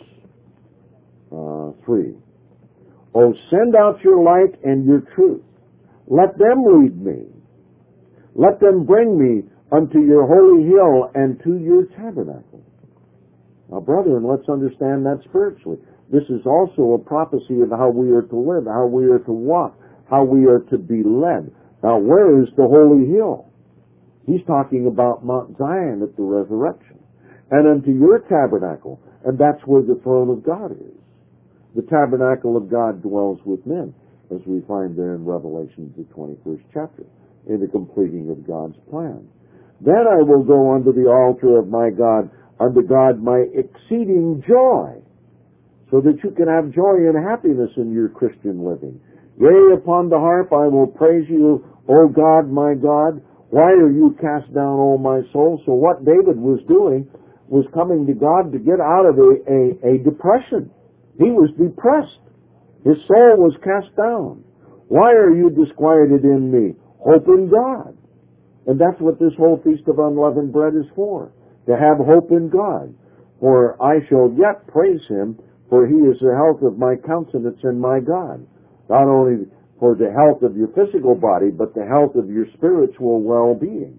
S2: 3. Oh, send out your light and your truth. Let them lead me. Let them bring me unto your holy hill and to your tabernacle. Now, brethren, let's understand that spiritually. This is also a prophecy of how we are to live, how we are to walk, how we are to be led. Now, where is the holy hill? He's talking about Mount Zion at the resurrection. And unto your tabernacle, and that's where the throne of God is. The tabernacle of God dwells with men, as we find there in Revelation, the 21st chapter, in the completing of God's plan. Then I will go unto the altar of my God, unto God my exceeding joy, so that you can have joy and happiness in your Christian living. Yea, upon the harp I will praise you, O God, my God. Why are you cast down, O my soul? So what David was doing was coming to God to get out of a depression. He was depressed. His soul was cast down. Why are you disquieted in me? Hope in God. And that's what this whole Feast of Unleavened Bread is for, to have hope in God. For I shall yet praise him, for he is the health of my countenance and my God. Not only for the health of your physical body, but the health of your spiritual well-being.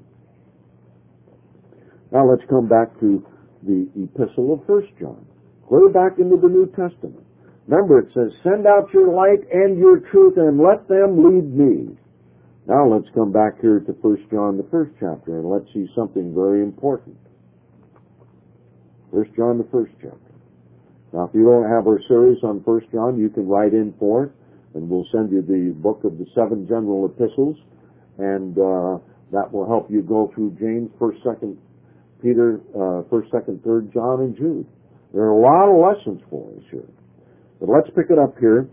S2: Now let's come back to the epistle of 1 John. Clear back into the New Testament. Remember, it says, send out your light and your truth and let them lead me. Now let's come back here to 1 John, the first chapter, and let's see something very important. 1 John, the first chapter. Now, if you don't have our series on 1 John, you can write in for it, and we'll send you the book of the 7 general epistles, and that will help you go through James, 1st, 2nd Peter, 1st, 2nd, 3rd John, and Jude. There are a lot of lessons for us here. But let's pick it up here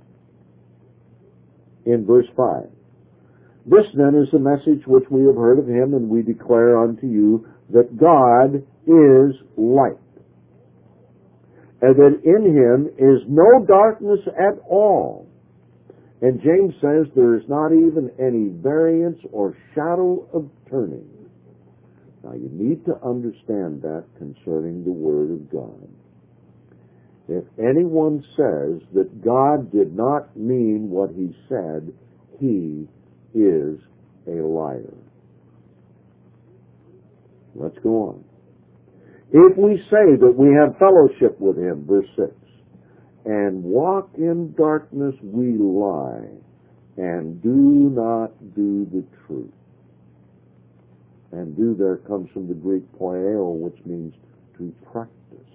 S2: in verse 5. This then is the message which we have heard of him, and we declare unto you that God is light, and that in him is no darkness at all. And James says there is not even any variance or shadow of turning. Now you need to understand that concerning the Word of God. If anyone says that God did not mean what he said, he is a liar. Let's go on. If we say that we have fellowship with him, verse 6, and walk in darkness, we lie, and do not do the truth. And do there comes from the Greek poieo, which means to practice.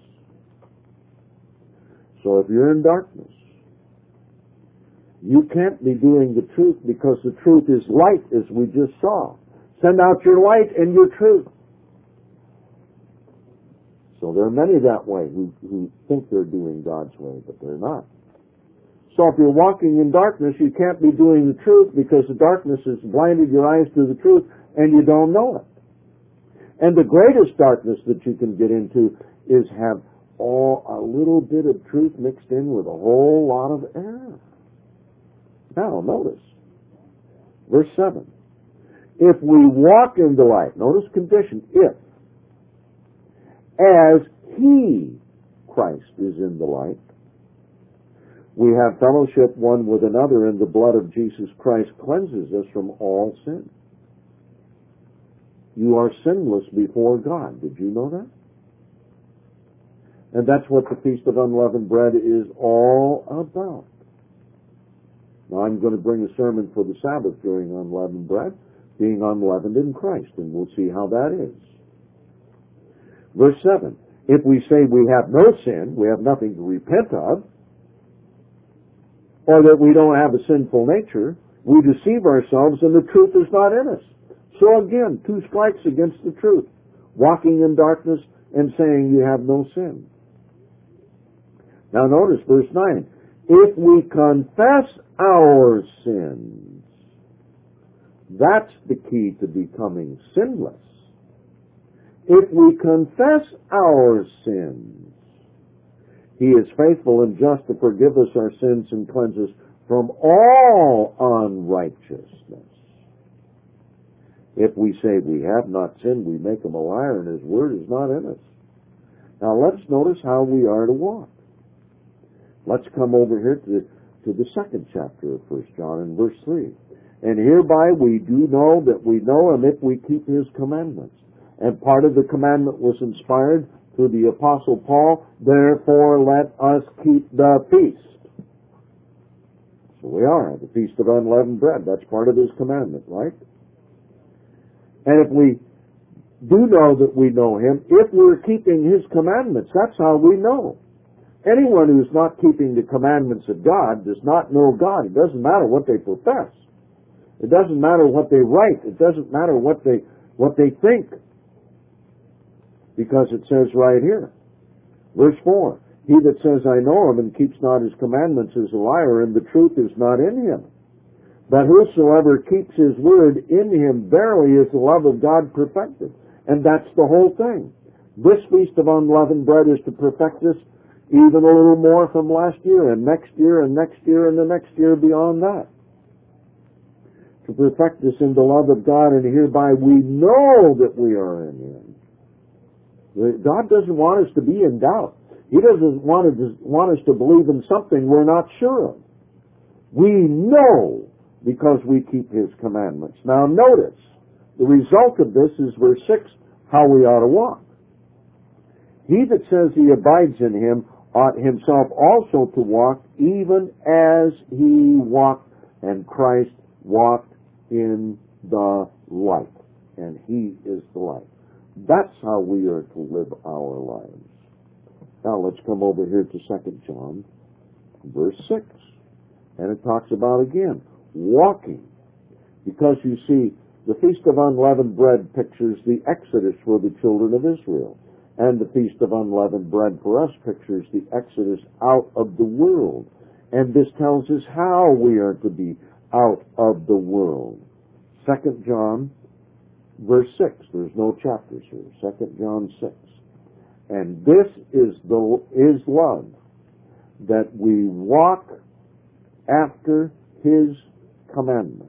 S2: So if you're in darkness, you can't be doing the truth, because the truth is light, as we just saw. Send out your light and your truth. So there are many that way who think they're doing God's way, but they're not. So if you're walking in darkness, you can't be doing the truth, because the darkness has blinded your eyes to the truth and you don't know it. And the greatest darkness that you can get into is have a little bit of truth mixed in with a whole lot of error. Now, notice, verse 7. If we walk in the light, notice condition, if, as he, Christ, is in the light, we have fellowship one with another, and the blood of Jesus Christ cleanses us from all sin. You are sinless before God. Did you know that? And that's what the Feast of Unleavened Bread is all about. Now, I'm going to bring a sermon for the Sabbath during unleavened bread, being unleavened in Christ, and we'll see how that is. Verse 7, if we say we have no sin, we have nothing to repent of, or that we don't have a sinful nature, we deceive ourselves and the truth is not in us. So again, two strikes against the truth. Walking in darkness and saying you have no sin. Now notice verse 9. If we confess our sins, that's the key to becoming sinless. If we confess our sins, he is faithful and just to forgive us our sins and cleanse us from all unrighteousness. If we say we have not sinned, we make him a liar, and his word is not in us. Now let's notice how we are to walk. Let's come over here to the second chapter of 1 John in verse 3. And hereby we do know that we know him if we keep his commandments. And part of the commandment was inspired through the Apostle Paul, therefore let us keep the feast. So we are, the Feast of Unleavened Bread. That's part of his commandment, right? And if we do know that we know him, if we're keeping his commandments, that's how we know. Anyone who's not keeping the commandments of God does not know God. It doesn't matter what they profess. It doesn't matter what they write. It doesn't matter what they think. Because it says right here, verse 4, he that says, I know him, and keeps not his commandments is a liar, and the truth is not in him. But whosoever keeps his word, in him verily is the love of God perfected. And that's the whole thing. This Feast of Unleavened Bread is to perfect us even a little more from last year, and next year, and next year, and the next year beyond that. To perfect us in the love of God, and hereby we know that we are in him. God doesn't want us to be in doubt. He doesn't want us to believe in something we're not sure of. We know because we keep his commandments. Now notice, the result of this is verse 6, how we ought to walk. He that says he abides in him ought himself also to walk even as he walked, and Christ walked in the light. And he is the light. That's how we are to live our lives. Now let's come over here to 2 John, verse 6. And it talks about, again, walking. Because you see, the Feast of Unleavened Bread pictures the Exodus for the children of Israel. And the Feast of Unleavened Bread for us pictures the Exodus out of the world. And this tells us how we are to be out of the world. 2 John, verse 6. There's no chapters here. 2 John 6. And this is love, that we walk after his commandments.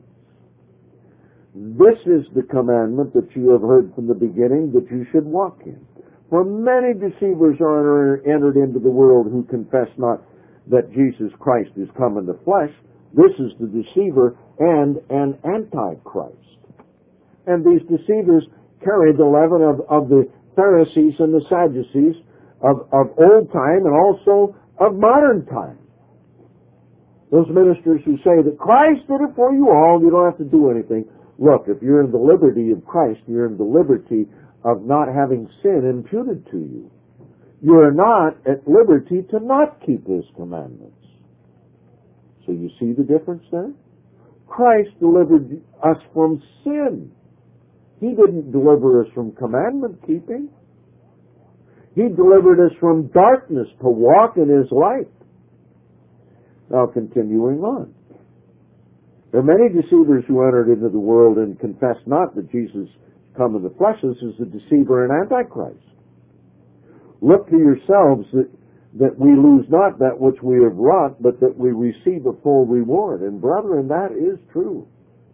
S2: This is the commandment that you have heard from the beginning, that you should walk in. For many deceivers are entered into the world who confess not that Jesus Christ is come in the flesh. This is the deceiver and an antichrist. And these deceivers carry the leaven of the Pharisees and the Sadducees of old time and also of modern time. Those ministers who say that Christ did it for you all, you don't have to do anything. Look, if you're in the liberty of Christ, you're in the liberty of not having sin imputed to you. You are not at liberty to not keep His commandments. So you see the difference there? Christ delivered us from sin. He didn't deliver us from commandment keeping. He delivered us from darkness to walk in His light. Now continuing on. There are many deceivers who entered into the world and confess not that Jesus come in the flesh. This is the deceiver and antichrist. Look to yourselves that we lose not that which we have wrought, but that we receive a full reward. And brethren, that is true.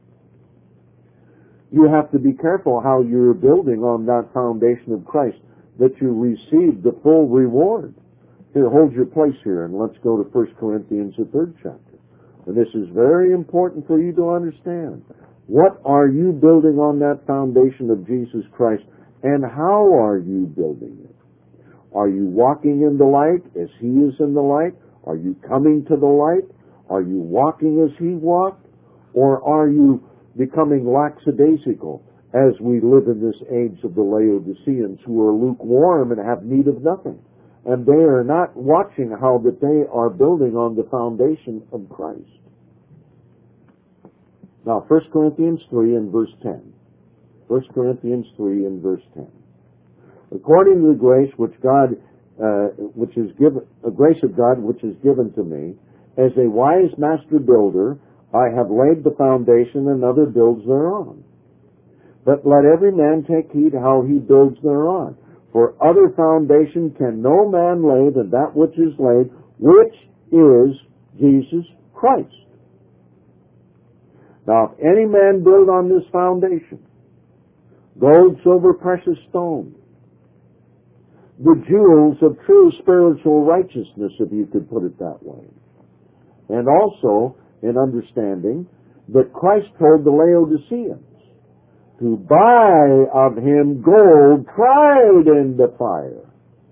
S2: You have to be careful how you're building on that foundation of Christ, that you receive the full reward. Here, hold your place here, and let's go to 1 Corinthians, the 3rd chapter. And this is very important for you to understand. What are you building on that foundation of Jesus Christ, and how are you building it? Are you walking in the light as He is in the light? Are you coming to the light? Are you walking as He walked? Or are you becoming lackadaisical as we live in this age of the Laodiceans who are lukewarm and have need of nothing? And they are not watching how that they are building on the foundation of Christ. Now, 1 Corinthians 3 and verse 10. 1 Corinthians 3 and verse 10. According to the grace which God, which is given, the grace of God which is given to me, as a wise master builder, I have laid the foundation, and another builds thereon. But let every man take heed how he builds thereon. For other foundation can no man lay than that which is laid, which is Jesus Christ. Now, if any man build on this foundation, gold, silver, precious stone, the jewels of true spiritual righteousness, if you could put it that way. And also, in understanding that Christ told the Laodiceans to buy of Him gold tried in the fire.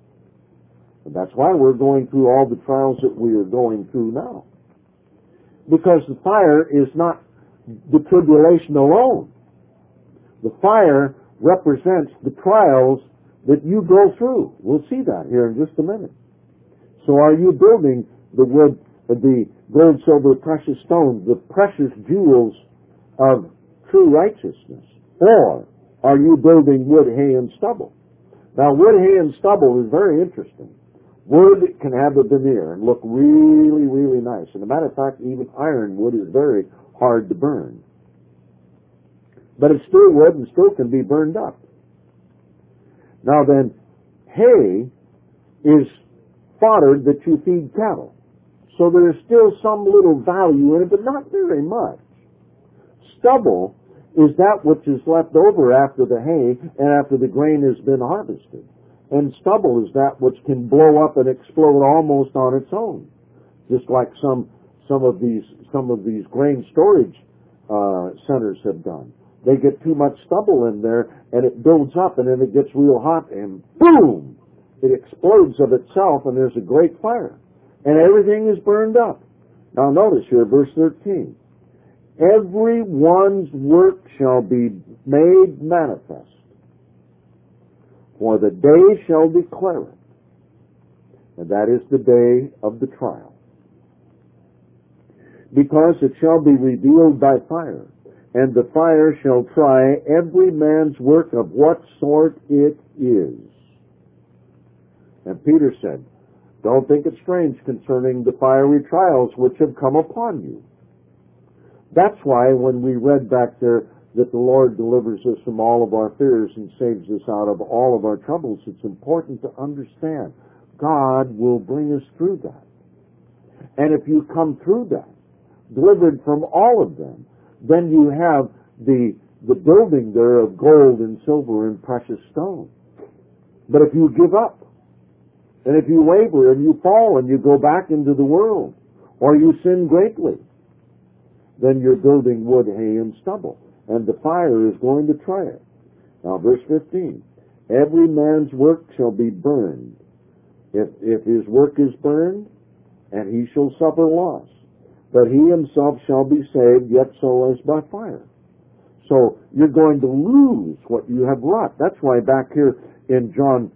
S2: And that's why we're going through all the trials that we are going through now. Because the fire is not the tribulation alone. The fire represents the trials that you go through. We'll see that here in just a minute. So are you building the wood, the gold, silver, precious stones, the precious jewels of true righteousness? Or are you building wood, hay, and stubble? Now, wood, hay, and stubble is very interesting. Wood can have a veneer and look really, really nice. And as a matter of fact, even ironwood is very hard to burn. But it's still wood and still can be burned up. Now then, hay is fodder that you feed cattle. So there is still some little value in it, but not very much. Stubble is that which is left over after the hay and after the grain has been harvested. And stubble is that which can blow up and explode almost on its own. Just like some of these grain storage centers have done. They get too much stubble in there and it builds up, and then it gets real hot and boom! It explodes of itself and there's a great fire. And everything is burned up. Now notice here, verse 13. Every one's work shall be made manifest, for the day shall declare it. And that is the day of the trial. Because it shall be revealed by fire, and the fire shall try every man's work of what sort it is. And Peter said, don't think it strange concerning the fiery trials which have come upon you. That's why when we read back there that the Lord delivers us from all of our fears and saves us out of all of our troubles, it's important to understand God will bring us through that. And if you come through that, delivered from all of them, then you have the building there of gold and silver and precious stone. But if you give up, and if you waver and you fall and you go back into the world, or you sin greatly, then you're building wood, hay, and stubble, and the fire is going to try it. Now, verse 15, every man's work shall be burned. If his work is burned, and he shall suffer loss, but he himself shall be saved, yet so as by fire. So you're going to lose what you have wrought. That's why back here in 2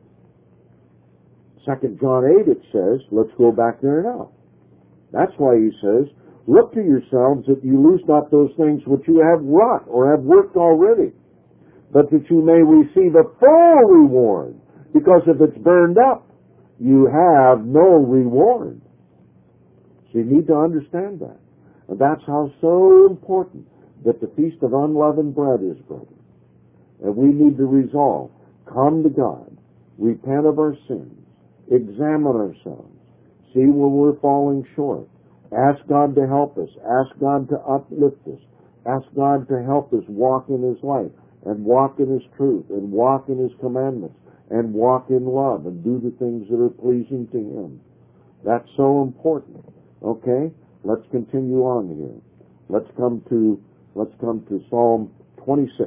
S2: John 8 it says, let's go back there now. That's why he says, look to yourselves that you lose not those things which you have wrought or have worked already, but that you may receive a full reward. Because if it's burned up, you have no reward. So you need to understand that. And that's how so important that the Feast of Unleavened Bread is, brother. And we need to resolve, come to God, repent of our sins, examine ourselves, see where we're falling short, ask God to help us, ask God to uplift us, ask God to help us walk in His light, and walk in His truth, and walk in His commandments, and walk in love, and do the things that are pleasing to Him. That's so important. Okay? Let's continue on here. Let's come to Psalm 26.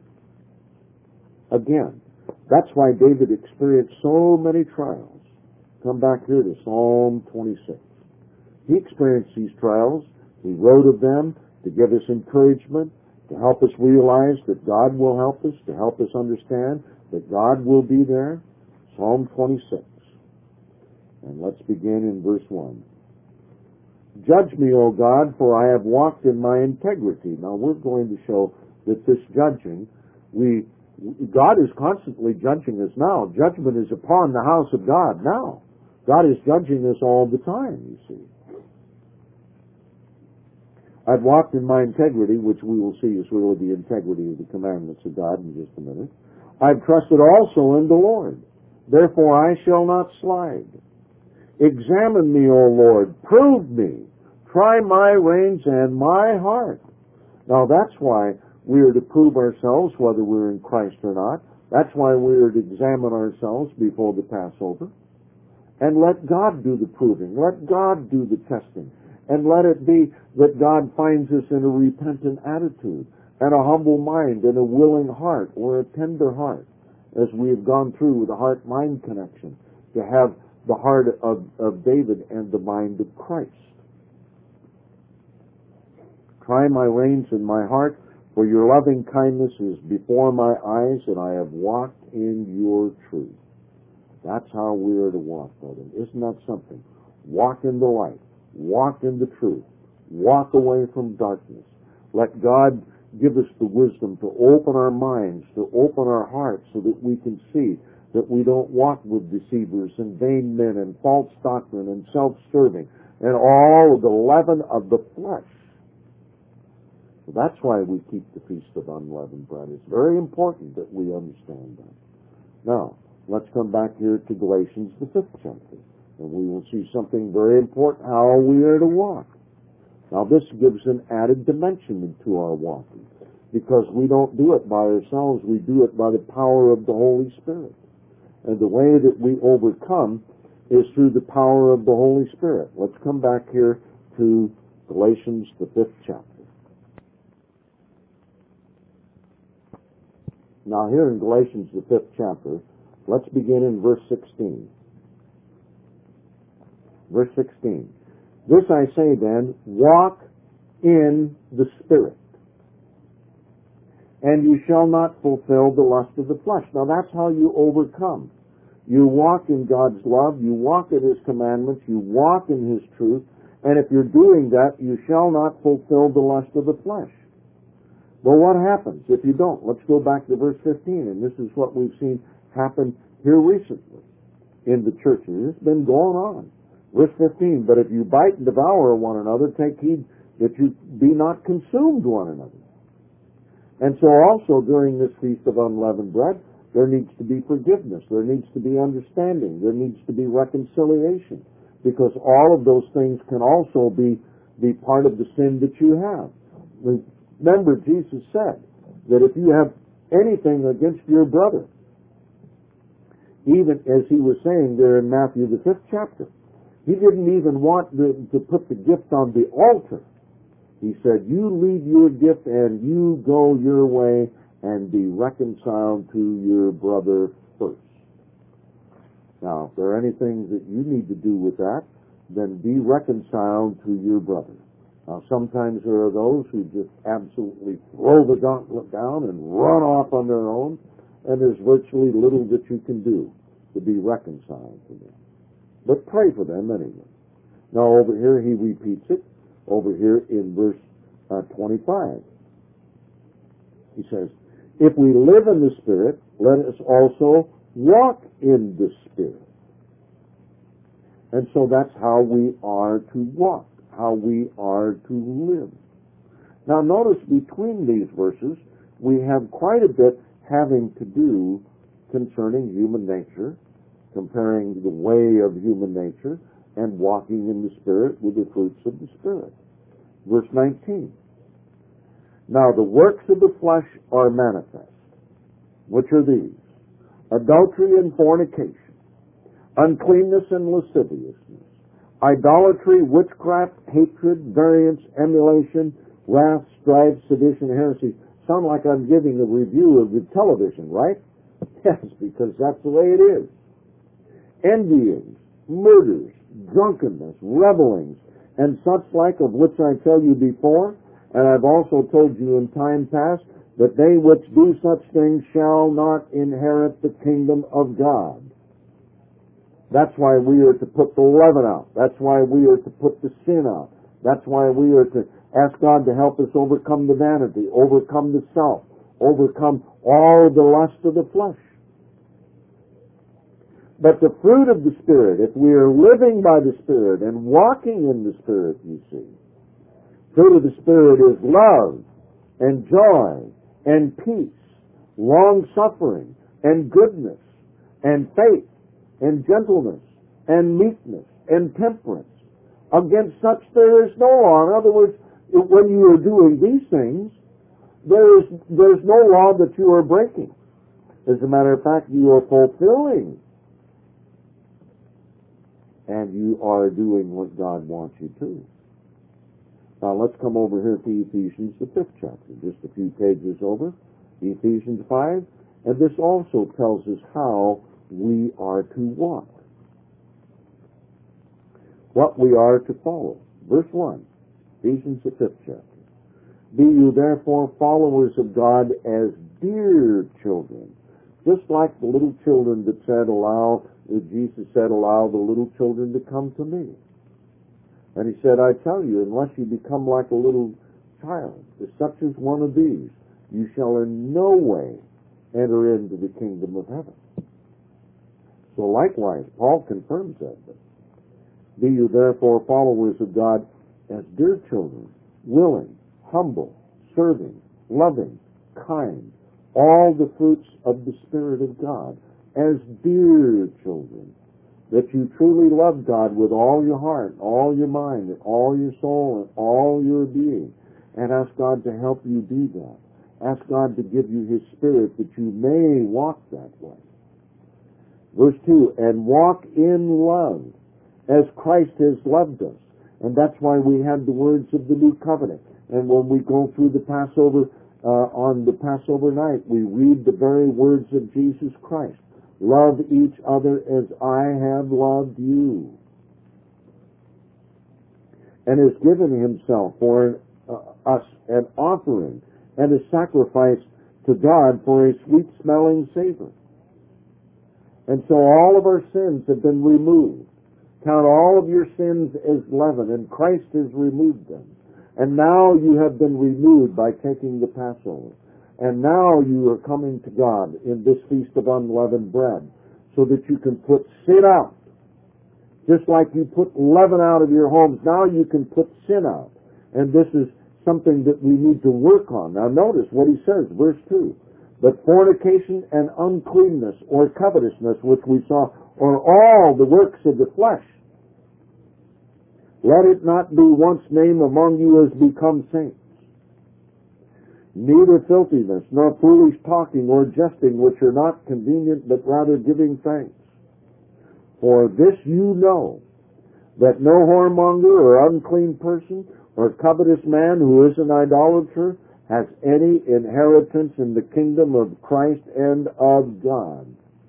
S2: Again, that's why David experienced so many trials. Come back here to Psalm 26. He experienced these trials. He wrote of them to give us encouragement, to help us realize that God will help us, to help us understand that God will be there. Psalm 26. And let's begin in verse 1. Judge me, O God, for I have walked in my integrity. Now we're going to show that this judging, God is constantly judging us now. Judgment is upon the house of God now. God is judging us all the time, you see. I've walked in my integrity, which we will see is really the integrity of the commandments of God in just a minute. I've trusted also in the Lord. Therefore I shall not slide. Examine me, O Lord. Prove me. Try my reins and my heart. Now that's why we are to prove ourselves whether we're in Christ or not. That's why we are to examine ourselves before the Passover. And let God do the proving. Let God do the testing. And let it be that God finds us in a repentant attitude and a humble mind and a willing heart or a tender heart, as we have gone through with the heart-mind connection, to have the heart of David and the mind of Christ. Try my reins and my heart, for your loving kindness is before my eyes, and I have walked in your truth. That's how we are to walk, brother. Isn't that something? Walk in the light. Walk in the truth. Walk away from darkness. Let God give us the wisdom to open our minds, to open our hearts, so that we can see that we don't walk with deceivers and vain men and false doctrine and self-serving and all of the leaven of the flesh. So that's why we keep the Feast of Unleavened Bread. It's very important that we understand that. Now, let's come back here to Galatians, the 5th chapter, and we will see something very important, how we are to walk. Now, this gives an added dimension into our walking, because we don't do it by ourselves. We do it by the power of the Holy Spirit. And the way that we overcome is through the power of the Holy Spirit. Let's come back here to Galatians, the 5th chapter. Now here in Galatians, the 5th chapter, let's begin in verse 16. Verse 16. This I say then, walk in the Spirit, and you shall not fulfill the lust of the flesh. Now that's how you overcome. You walk in God's love, you walk in His commandments, you walk in His truth, and if you're doing that, you shall not fulfill the lust of the flesh. Well, what happens if you don't? Let's go back to verse 15, and this is what we've seen happen here recently in the churches. It's been going on. Verse 15, but if you bite and devour one another, take heed that you be not consumed one another. And so also during this Feast of Unleavened Bread, there needs to be forgiveness, there needs to be understanding, there needs to be reconciliation, because all of those things can also be part of the sin that you have. Remember, Jesus said that if you have anything against your brother, even as he was saying there in Matthew the 5th chapter. He didn't even want to put the gift on the altar. He said, you leave your gift and you go your way and be reconciled to your brother first. Now, if there are any things that you need to do with that, then be reconciled to your brother. Now, sometimes there are those who just absolutely throw the gauntlet down and run off on their own, and there's virtually little that you can do to be reconciled to them. But pray for them anyway. Now, over here, he repeats it. Over here in verse 25. He says, if we live in the Spirit, let us also walk in the Spirit. And so that's how we are to walk, how we are to live. Now notice between these verses, we have quite a bit having to do concerning human nature, comparing the way of human nature, and walking in the Spirit with the fruits of the Spirit. Verse 19. Now the works of the flesh are manifest, which are these: adultery and fornication, uncleanness and lasciviousness, idolatry, witchcraft, hatred, variance, emulation, wrath, strife, sedition, heresy. Sound like I'm giving a review of the television, right? Yes, because that's the way it is. Envyings, murders, drunkenness, revelings, and such like, of which I tell you before, and I've also told you in time past, that they which do such things shall not inherit the kingdom of God. That's why we are to put the leaven out. That's why we are to put the sin out. That's why we are to ask God to help us overcome the vanity, overcome the self, overcome all the lust of the flesh. But the fruit of the Spirit, if we are living by the Spirit and walking in the Spirit, you see, fruit of the Spirit is love and joy and peace, long-suffering and goodness and faith and gentleness and meekness and temperance. Against such there is no law. In other words, when you are doing these things, there's no law that you are breaking. As a matter of fact, you are fulfilling, and you are doing what God wants you to. Now let's come over here to Ephesians, the 5th chapter, just a few pages over, Ephesians 5, and this also tells us how we are to walk, what we are to follow. Verse 1, Ephesians, the 5th chapter. Be you therefore followers of God as dear children, just like the little children that Jesus said, allow the little children to come to me. And he said, I tell you, unless you become like a little child, if such as one of these, you shall in no way enter into the kingdom of heaven. So likewise, Paul confirms that. Be you therefore followers of God as dear children, willing, humble, serving, loving, kind, all the fruits of the Spirit of God, as dear children, that you truly love God with all your heart, all your mind, and all your soul, and all your being, and ask God to help you do that. Ask God to give you His Spirit that you may walk that way. Verse 2, and walk in love, as Christ has loved us. And that's why we have the words of the new covenant. And when we go through the Passover, on the Passover night, we read the very words of Jesus Christ. Love each other as I have loved you. And has given Himself for us an offering and a sacrifice to God for a sweet-smelling savor. And so all of our sins have been removed. Count all of your sins as leaven, and Christ has removed them. And now you have been renewed by taking the Passover. And now you are coming to God in this Feast of Unleavened Bread so that you can put sin out. Just like you put leaven out of your homes, now you can put sin out. And this is something that we need to work on. Now notice what he says, verse 2. But fornication and uncleanness or covetousness, which we saw, are all the works of the flesh. Let it not be once named among you as become saints. neither filthiness, nor foolish talking or jesting, which are not convenient, but rather giving thanks. For this you know, that no whoremonger or unclean person or covetous man who is an idolater has any inheritance in the kingdom of Christ and of God.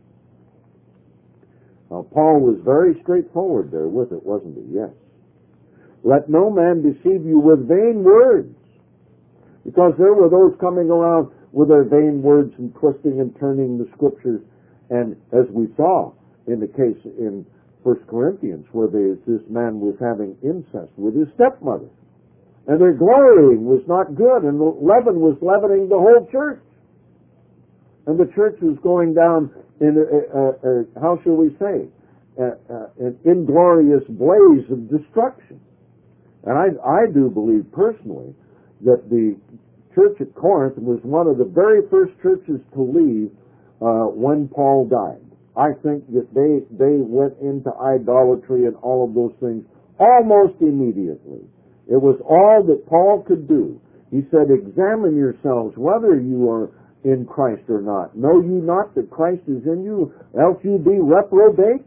S2: Now, Paul was very straightforward there with it, wasn't he? Yes. Let no man deceive you with vain words, because there were those coming around with their vain words and twisting and turning the scriptures. And as we saw in the case in 1 Corinthians, where this man was having incest with his stepmother, and their glorying was not good, and leaven was leavening the whole church. And the church was going down in, how shall we say, an inglorious blaze of destruction. And I do believe personally that the church at Corinth was one of the very first churches to leave when Paul died. I think that they went into idolatry and all of those things almost immediately. It was all that Paul could do. He said, examine yourselves whether you are in Christ or not. Know you not that Christ is in you, else you be reprobates?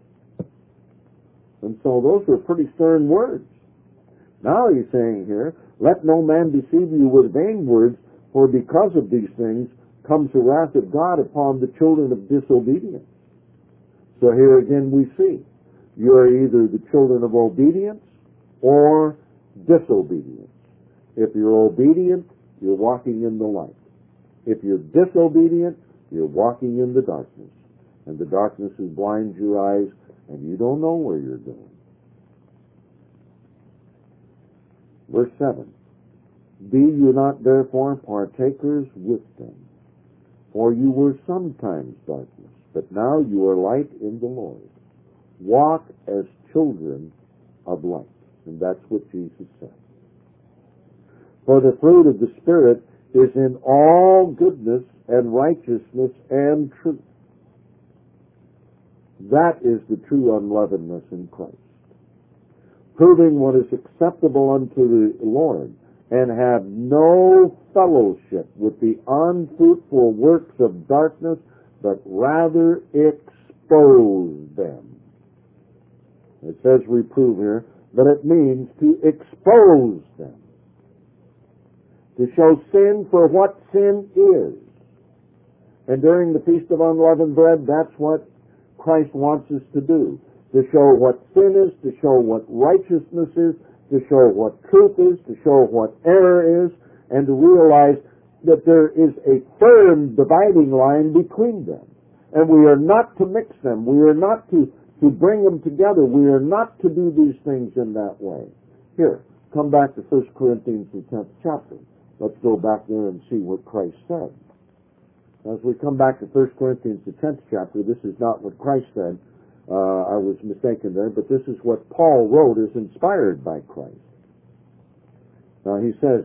S2: And so those were pretty stern words. Now he's saying here, let no man deceive you with vain words, for because of these things comes the wrath of God upon the children of disobedience. So here again we see, you are either the children of obedience or disobedience. If you're obedient, you're walking in the light. If you're disobedient, you're walking in the darkness. And the darkness has blinded your eyes, and you don't know where you're going. Verse 7. Be you not therefore partakers with them, for you were sometimes darkness, but now you are light in the Lord. Walk as children of light. And that's what Jesus said. For the fruit of the Spirit is in all goodness and righteousness and truth. That is the true unleavenedness in Christ. Proving what is acceptable unto the Lord, and have no fellowship with the unfruitful works of darkness, but rather expose them. It says reprove here, but it means to expose them. To show sin for what sin is. And during the Feast of Unleavened Bread, that's what Christ wants us to do. To show what sin is, to show what righteousness is, to show what truth is, to show what error is, and to realize that there is a firm dividing line between them. And we are not to mix them. We are not to bring them together. We are not to do these things in that way. Here, come back to 1 Corinthians, the 10th chapter. Let's go back there and see what Christ said. As we come back to 1 Corinthians, the 10th chapter, this is not what Christ said. I was mistaken there, but this is what Paul wrote as inspired by Christ. Now he says,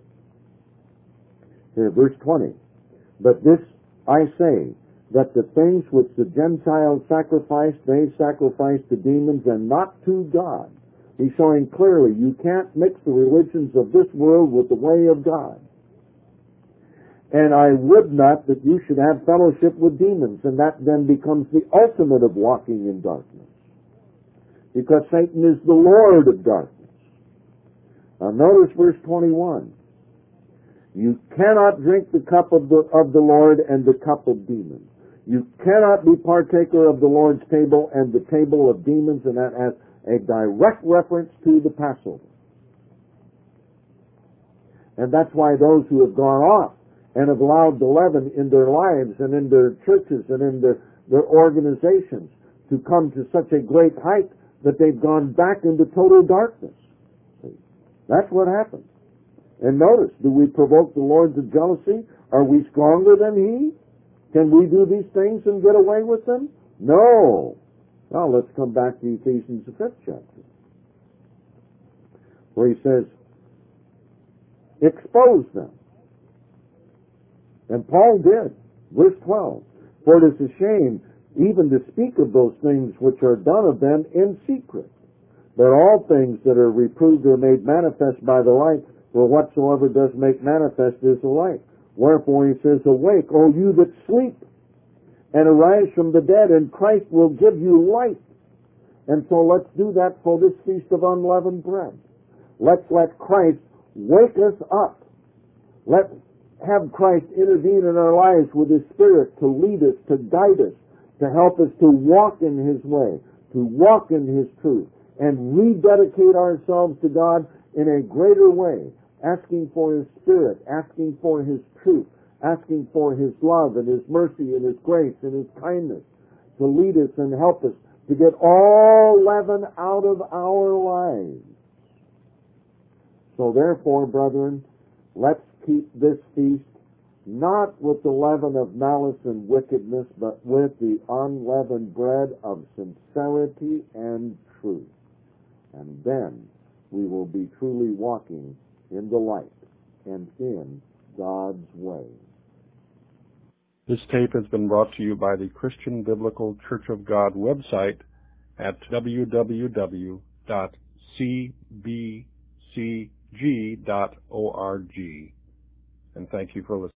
S2: here, verse 20, but this I say, that the things which the Gentiles sacrifice, they sacrifice to demons and not to God. He's showing clearly you can't mix the religions of this world with the way of God. And I would not that you should have fellowship with demons, and that then becomes the ultimate of walking in darkness. Because Satan is the Lord of darkness. Now notice verse 21. You cannot drink the cup of the Lord and the cup of demons. You cannot be partaker of the Lord's table and the table of demons, and that has a direct reference to the Passover. And that's why those who have gone off and have allowed the leaven in their lives and in their churches and in their organizations to come to such a great height that they've gone back into total darkness. That's what happened. And notice, do we provoke the Lord to jealousy? Are we stronger than He? Can we do these things and get away with them? No. Now let's come back to Ephesians, the 5th chapter, where he says, expose them. And Paul did. Verse 12, for it is a shame even to speak of those things which are done of them in secret. But all things that are reproved are made manifest by the light, For whatsoever does make manifest is the light. Wherefore he says, Awake, O you that sleep, and arise from the dead, and Christ will give you light. And so let's do that for this Feast of Unleavened Bread. Let's let Christ wake us up. Let's have Christ intervene in our lives with His Spirit to lead us, to guide us, to help us to walk in His way, to walk in His truth, and rededicate ourselves to God in a greater way, asking for His Spirit, asking for His truth, asking for His love and His mercy and His grace and His kindness to lead us and help us to get all leaven out of our lives. So therefore, brethren, let's keep this feast not with the leaven of malice and wickedness, but with the unleavened bread of sincerity and truth. And then we will be truly walking in the light and in God's way.
S3: This tape has been brought to you by the Christian Biblical Church of God website at www.cbcg.org. And thank you for listening.